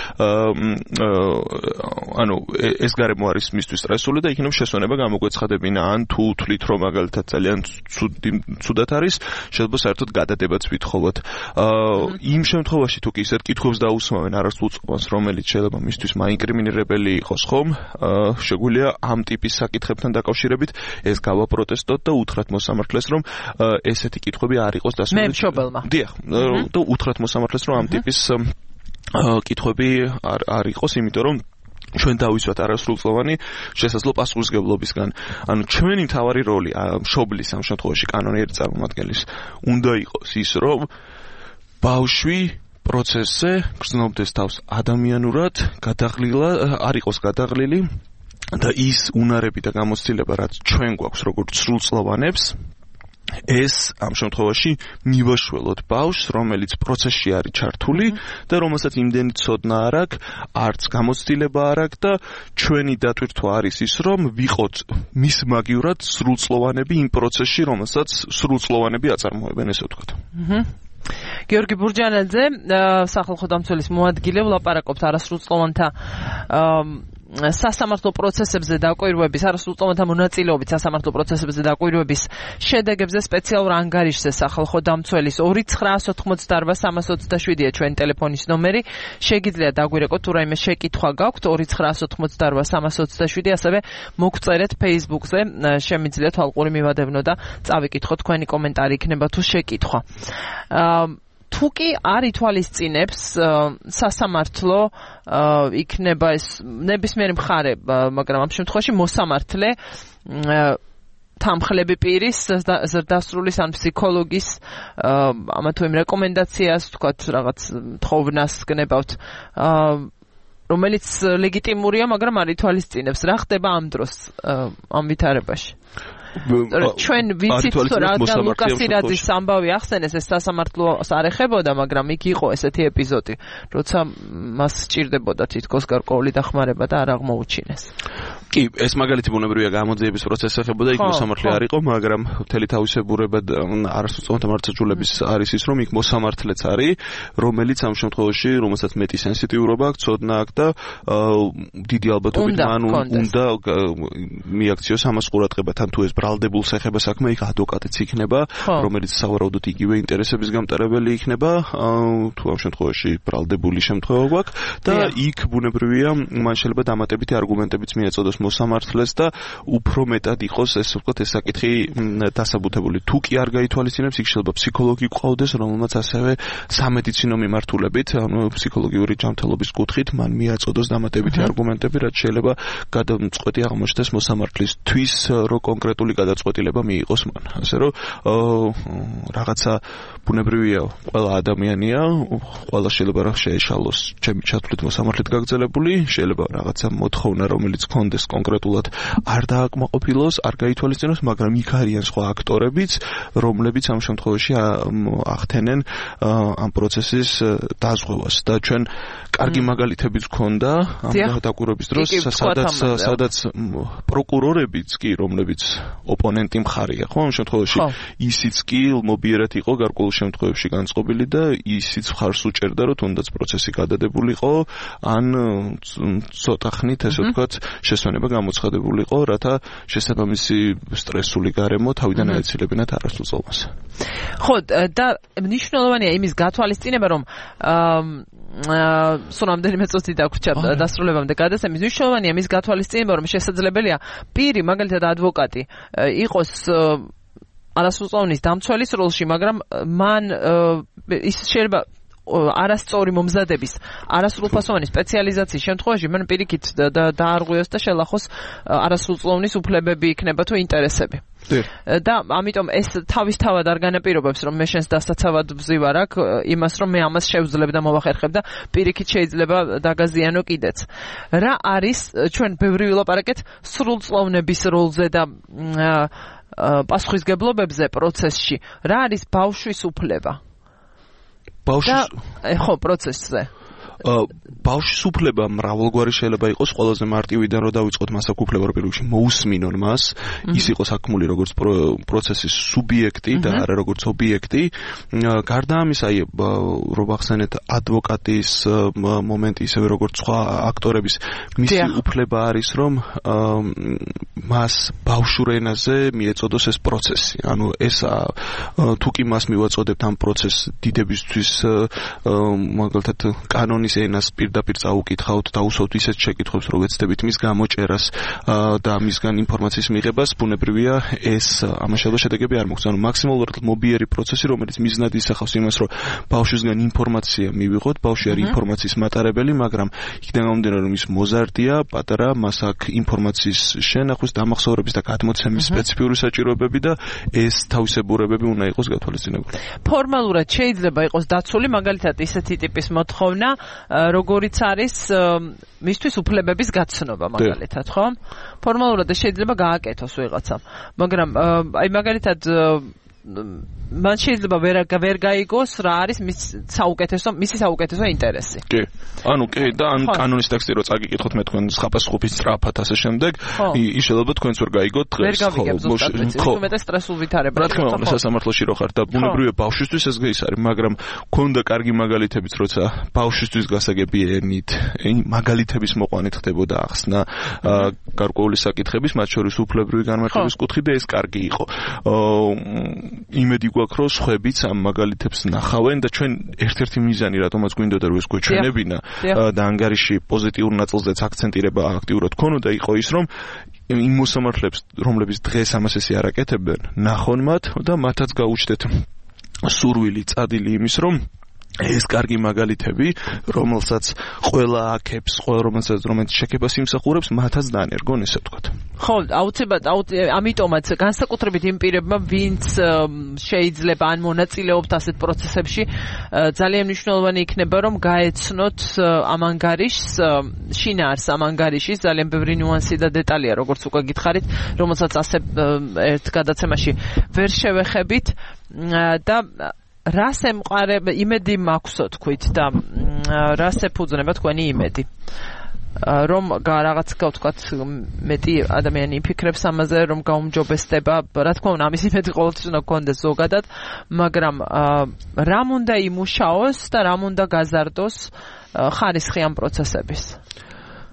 ეს გარემო არის მისთვის სტრესული და იქნებ შესვენება გამოგვეცხადებინა, ან თუ თვლით, რომ მაგალითად ძალიან ცუდად არის, შეიძლება საერთოდ გადადებაც ვითხოვოთ. იმ შემთხვევაში თუ კი ისეთ კითხვებს დაუსვამენ არასრულწლოვანს, რომელიც შეიძლება მისთვის მაინკრიმინირებელი იყოს, ხომ? შეგვიძლია ამ ტიპის საკითხებთან დაკავშირებით ეს გავაპროტესტოთ და უთხრათ მოსამართლეს, რომ ესეთი კითხვები არ იყოს დასმული. მე მშობელმა. დიახ, და უთხრათ მოსამართლეს, რომ ამ ტიპის კითხვები არ იყოს, იმიტომ რომ ჩვენ დავისვათ არასრულწლოვანი შესაძლო პასუხისმგებლობისგან. ანუ ჩვენი მთავარი როლი მშობლის ამ შემთხვევაში კანონიერი წარმომადგენლის უნდა იყოს ის, რომ ბავშვი პროცესზე გრძნობდეს თავს ადამიანურად, არ იყოს გადაღლილი და ის უნარები და გამოცდილება, რაც ჩვენ გვაქვს როგორც სრულწლოვანებს, ეს ამ შემთხვევაში მივაშველოთ ბავშვს, რომელიც პროცესში არის ჩართული და რომელსაც იმდენი ცოდნა არ აქვს, არც გამოცდილება არ აქვს და ჩვენი დატვირთვა არის ის, რომ ვიყოთ მის მაგივრად სრულწლოვანები იმ პროცესში, რომელსაც სრულწლოვანები აწარმოებენ, ესე ვთქვათ. გიორგი ბურჯანაძე, სახალხო დამცველის მოადგილე, ვლაპარაკობთ არასრულწლოვანთა სასამართლო პროცესებზე დაკვირვების, არასრულწლოვანთა მონაწილეობით სასამართლო პროცესებზე დაკვირვების შედეგებზე სპეციალურ ანგარიშზე სახალხო დამცველის 2988327-ია ჩვენი ტელეფონის ნომერი. შეგიძლიათ დაგვირეკოთ თუ რაიმე შეკითხვა გაქვთ 2988327, ასევე მოგწერეთ Facebook-ზე, შემიძლიათ ალყური მივადევნო და წავიკითხოთ, თქვენი კომენტარი იქნება თუ შეკითხვა. თუ კი არ ითვალისწინებს სასამართლო იქნება ეს ნებისმიერი მხარე, მაგრამ ამ შემთხვევაში მოსამართლე თანხლები პირის, ზრდასრულის ან ფსიქოლოგის ამა თუ იმ რეკომენდაციას, თქვათ რაღაც თხოვნას გნებავთ, რომელიც ლეგიტიმურია, მაგრამ არ ითვალისწინებს. რა ხდება ამ დროს ამ ვითარებაში? ჩვენ ვიცით რადგან ლუკას ირაძის ამბავი ახსენეს, ეს სასამართლოს არ ეხებოდა, მაგრამ იქ იყო ესეთი ეპიზოდი, როცა მას სჭირდებოდა თითქოს გარკვეული დახმარება და არ აღმოუჩინეს. კი, ეს მაგალითი ბუნებრივია გამოძიების პროცესს ეხებოდა, იქ მოსამართლე არ იყო, მაგრამ მთელი თავისებურება არასრულწლოვანთა მართლმსაჯულების არის ის, რომ იქ მოსამართლეც არის, რომელიც ამ შემთხვევაში, რომელსაც მეტი სენსიტიურობა აქვს, ცოდნა აქვს და დიდი ალბათობით მან უნდა მიაქციოს ამას ყურადღება, თან თუ ეს ბრალდებულს ეხება საქმე, იქ ადვოკატიც იქნება, რომელიც სავარაუდოდ იგივე ინტერესების გამტარებელი იქნება, თუ ამ შემთხვევაში ბრალდებული შემთხვევა გვაქვს და იქ ბუნებრივია, მან შეიძლება დამატებითი არგუმენტებიც მიეწოდოს მოსამართლეს და უფრო მეტად იყოს ეს ვთქვათ ეს საკითხი დასაბუთებული. თუ კი არ გაითვალისწინებს, იქ შეიძლება ფსიქოლოგი გყავდეს, რომელმაც ასევე სამედიცინო მიმართულებით, ანუ ფსიქოლოგიური ჯანმრთელობის კუთხით მან მიაწოდოს დამატებითი არგუმენტები, რაც შეიძლება გადამწყვეტი აღმოჩნდეს მოსამართლისთვის, რომ კონკრეტული გადაწყვეტილება მიიღოს მან. ასე რომ რაღაცა ბუნებრივია, ყველა ადამიანია, ყველა შეიძლება რა შეეშალოს ჩემი ჩათვლით მოსამართლედ გაგრძელებული, შეიძლება რაღაცა მოთხოვნა, რომელიც კონდეს კონკრეტულად არ დააკმაყოფილოს, არ გაითვალისწინოს, მაგრამ იქ არიან სხვა აქტორებიც, რომლებიც ამ შემთხვევაში ახდენენ ამ პროცესის დაზღვევას და ჩვენ კარგი მაგალითებიც გქონდა ამ დაკვირვების დროს, სადაც პროკურორებიც კი, რომლებიც ოპონენტი მხარეა, ხო, ამ შემთხვევაში ისიც კი მობიერად იყო გარკვეულ შემთხვევებში განწყობილი და ისიც მხარს უჭერდა, რომ თუნდაც პროცესი გადადებულიყო, ან ცოტა ხნით ესე ვთქვათ, შესვენება გამოცხადებულიყო, რათა შესაბამისი სტრესული გარემო თავიდან აეცილებინათ არასრულწლოვანს. ხო, და მნიშვნელოვანია იმის გათვალისწინება, რომ სულ რამდენიმე წუთი დაგვრჩა დასრულებამდე გადაცემის. მნიშვნელოვანია იმის გათვალისწინება, რომ შესაძლებელია პირი, მაგალითად ადვოკატი, იყოს არასრულწლოვანის დამცველის როლში, მაგრამ მან ის შეიძლება არასწორი მომზადების, არასრულფასოვანი სპეციალიზაციის შემთხვევაში მან პირიქით დაარღვიოს და შელახოს არასრულწლოვნის უფლებები იქნება თუ ინტერესები. და ამიტომ ეს თავისთავად არ განაპირობებს, რომ მე შენს დასაცავად ვზივარ აქ იმას, რომ მე ამას შევძლებ და მოვახერხებ და პირიქით შეიძლება დაგაზიანო კიდეც. რა არის ჩვენ ბევრი ვილაპარაკეთ სრულწლოვნების როლზე და პასუხისგებლობებზე პროცესში. რა არის ბავშვის უფლება? ხო, პროცესზე. ბავშვის უფლება მრავალგვარი შეიძლება იყოს, ყველაზე მარტივიდან რომ დავიწყოთ მას აქვს უფლება, რომ პირველში მოусმინონ მას, ის იყოს აქმული როგორც პროცესის სუბიექტი და არა როგორც ობიექტი. გარდა ამისა, რომ ახსენეთ ადვოკატის მომენტი, ისევე როგორც სხვა აქტორების, მისი უფლება არის, რომ მას ბავშვურ ენაზე მიეწოდოს ეს პროცესი. ანუ ეს თუ კი მას მივაწოდებთ ამ პროცესს დიდებისთვის, მაგალითად კანონის ენას პირდაპირ წაუკითხავთ, დაუსვათ ისეთ შეკითხვებს, რომ ვეცდებით მის გამოჭერას და მისგან ინფორმაციის მიღებას, ბუნებრივია ეს ამაშალო შედეგები არ მოხდეს. ანუ მაქსიმალურად მობიერი პროცესი, რომელიც მიზნად ისახავს იმას, რომ ბავშვისგან ინფორმაცია მივიღოთ, ბავშვი არის ინფორმაციის მატარებელი, მაგრამ იქიდან გამომდინარე, რომ ის მოზარდია, პატარა, მას აქვს ინფორმაციის შენახვის, დამახსოვრების და გადმოცემის სპეციფიური საჭიროებები და ეს თავისებურებები უნდა იყოს გათვალისწინებული. ფორმალურად შეიძლება იყოს დაცული, მაგალითად ისეთი ტიპის მოთხოვნა, როგორიც არის მისთვის უფლებების გაცნობა მაგალითად, ხო? ფორმალურად შეიძლება გააკეთოს ვიღაცამ, მაგრამ აი მაგალითად მან შეიძლება ვერ გაიგოს რა არის მისი საუკეთესო ინტერესი. კი. ანუ კი და ან კანონის ტექსტი რო წაგიკითხოთ მე თქვენ ხაპასხუბის სწრაფად ასე შემდეგ, ის შეიძლება თქვენც ვერ გაიგოთ დღეს. ხო, უმეტე სტრესულ ვითარებაში. რა თქმა უნდა, სასამართლოში რო ხართ და ბუნებრივია ბავშვისთვის ეს ის არის, მაგრამ ქონდა კარგი მაგალითებიც, როცა ბავშვისთვის გასაგებიანით მაგალითების მოყვანით ხდებოდა ახსნა გარკვეული საკითხების, მათ შორის უფლებრივი განმარტების კუთხით და ეს კარგი იყო. იმედი გვაქვს, რომ სხვაებიც ამ მაგალითებს ნახავენ და ჩვენ ერთ-ერთი მიზანი, რატომაც გვინდოდა რომ ეს გვეჩვენებინა და ანგარიში პოზიტიურ ნაწილზეც აქცენტირება აქტიურად ქონოდა, იყო ის, რომ იმ მოსამართლეებს, რომლებიც დღეს ამას ესე არ აკეთებენ, ნახონ მათ და მათაც გაუჩნდეთ სურვილი, წადილი იმის, რომ ეს კარგი მაგალითები, რომელსაც ყველა აქებს, რომელიც შეკებას იმსახურებს, მათაც დაანერგონ, ესე ვთქვათ. ხო, აუცილებლად, ამიტომაც განსაკუთრებით იმ პირებმა, ვინც შეიძლება ან მონაწილეობთ ასეთ პროცესებში, ძალიან მნიშვნელოვანი იქნება, რომ გაეცნოთ ამ ანგარიშს, შინაარს ამ ანგარიშის, ძალიან ბევრი ნიუანსი და დეტალია, როგორც უკვე გითხარით, რომელსაც ასე ერთ გადაცემაში ვერ შევეხებით და რას ემყარება იმედი მაქვსო თქვით და რას ეფუძნება თქვენი იმედი რომ რაღაც ვთქვათ მეტი ადამიანი იფიქრებს ამაზე რომ გაუმჯობესდება რა თქმა უნდა ამის იმედი ყოველთვის უნდა გქონდეს ზოგადად მაგრამ რამ უნდა იმუშაოს და რამ უნდა გაზარდოს ხარისხი ამ პროცესების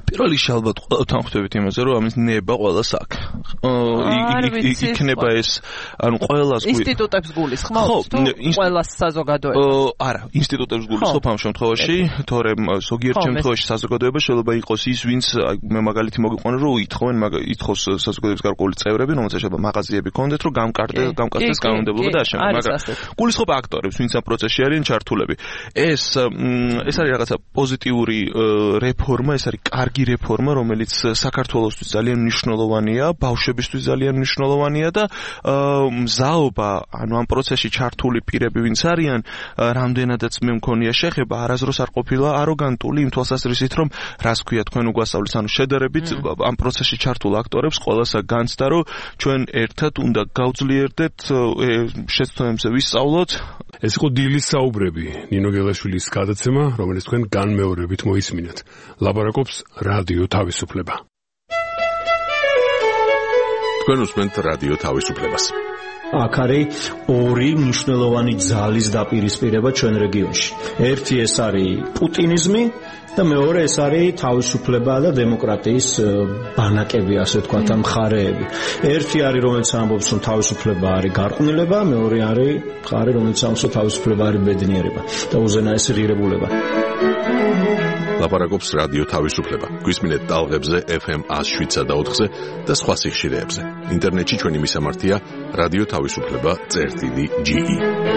პირველ რიგში ალბათ ყველთან ხვდებით იმაზე, რომ ამის ნება ყველას აქვს. იქნება ეს, ანუ ყველას ინსტიტუტებს გულისხმობთ თუ ყველას საზოგადოებას? არა, ინსტიტუტებს გულისხმობ ამ შემთხვევაში, თორემ ზოგიერთ შემთხვევაში საზოგადოება შეიძლება იყოს ის, ვინც მე მაგალითი მოგიყვანა, რომ ითხოვს საზოგადოების გარკვეული წევრები, რომელსაც შეიძლება მაღაზიები ქონდეთ, რომ გამკარდეს კანონმდებლობა და ამავე, მაგრამ გულისხმობ აქტორებს, ვინც ამ პროცესში არიან ჩართულები. ეს არის რაღაცა პოზიტიური რეფორმა, ეს არის კარგი რეფორმა, რომელიც საქართველოსთვის ძალიან მნიშვნელოვანია, ბავშვებისთვის ძალიან მნიშვნელოვანია და მზაობა, ანუ ამ პროცესში ჩართული პირები, ვინც არიან, რამდენადაც მე მქონია შეხება, არასდროს არ ყოფილა აროგანტული იმ თვალსაზრისით, რომ რას ქვია თქვენ უგვასწავლეთ, ანუ შედარებით ამ პროცესში ჩართულ აქტორებს ყველასა განცდა, რომ ჩვენ ერთად უნდა გავძლიერდეთ შეცდომებზე ვისწავლოთ. ეს იყო დილის საუბრები, ნინო გელაშვილის გადაცემა, რომელიც თქვენ განმეორებით მოისმინეთ. ლაპარაკობს რადიო თავისუფლება. თქვენ უსმენთ რადიო თავისუფლებას. აქ არის ორი მნიშვნელოვანი ძალის დაპირისპირება ჩვენ რეგიონში. ერთი ეს არის პუტინიზმი და მეორე ეს არის თავისუფლება და დემოკრატიის ბანაკები, ასე ვთქვათ, მხარეები. ერთი არის, რომელიც ამბობს, რომ თავისუფლება არის გარყვნილება, მეორე არის მხარე, რომელიც ამბობს, რომ თავისუფლება არის ბედნიერება და უზენაესი ღირებულება. ლაპარაკობს რადიო თავისუფლება. გვისმინეთ ტალღებზე FM 107.4-ზე და სხვა სიხშირეებზე. ინტერნეტში ჩვენი მისამართია რადიო თავისუფლება.ge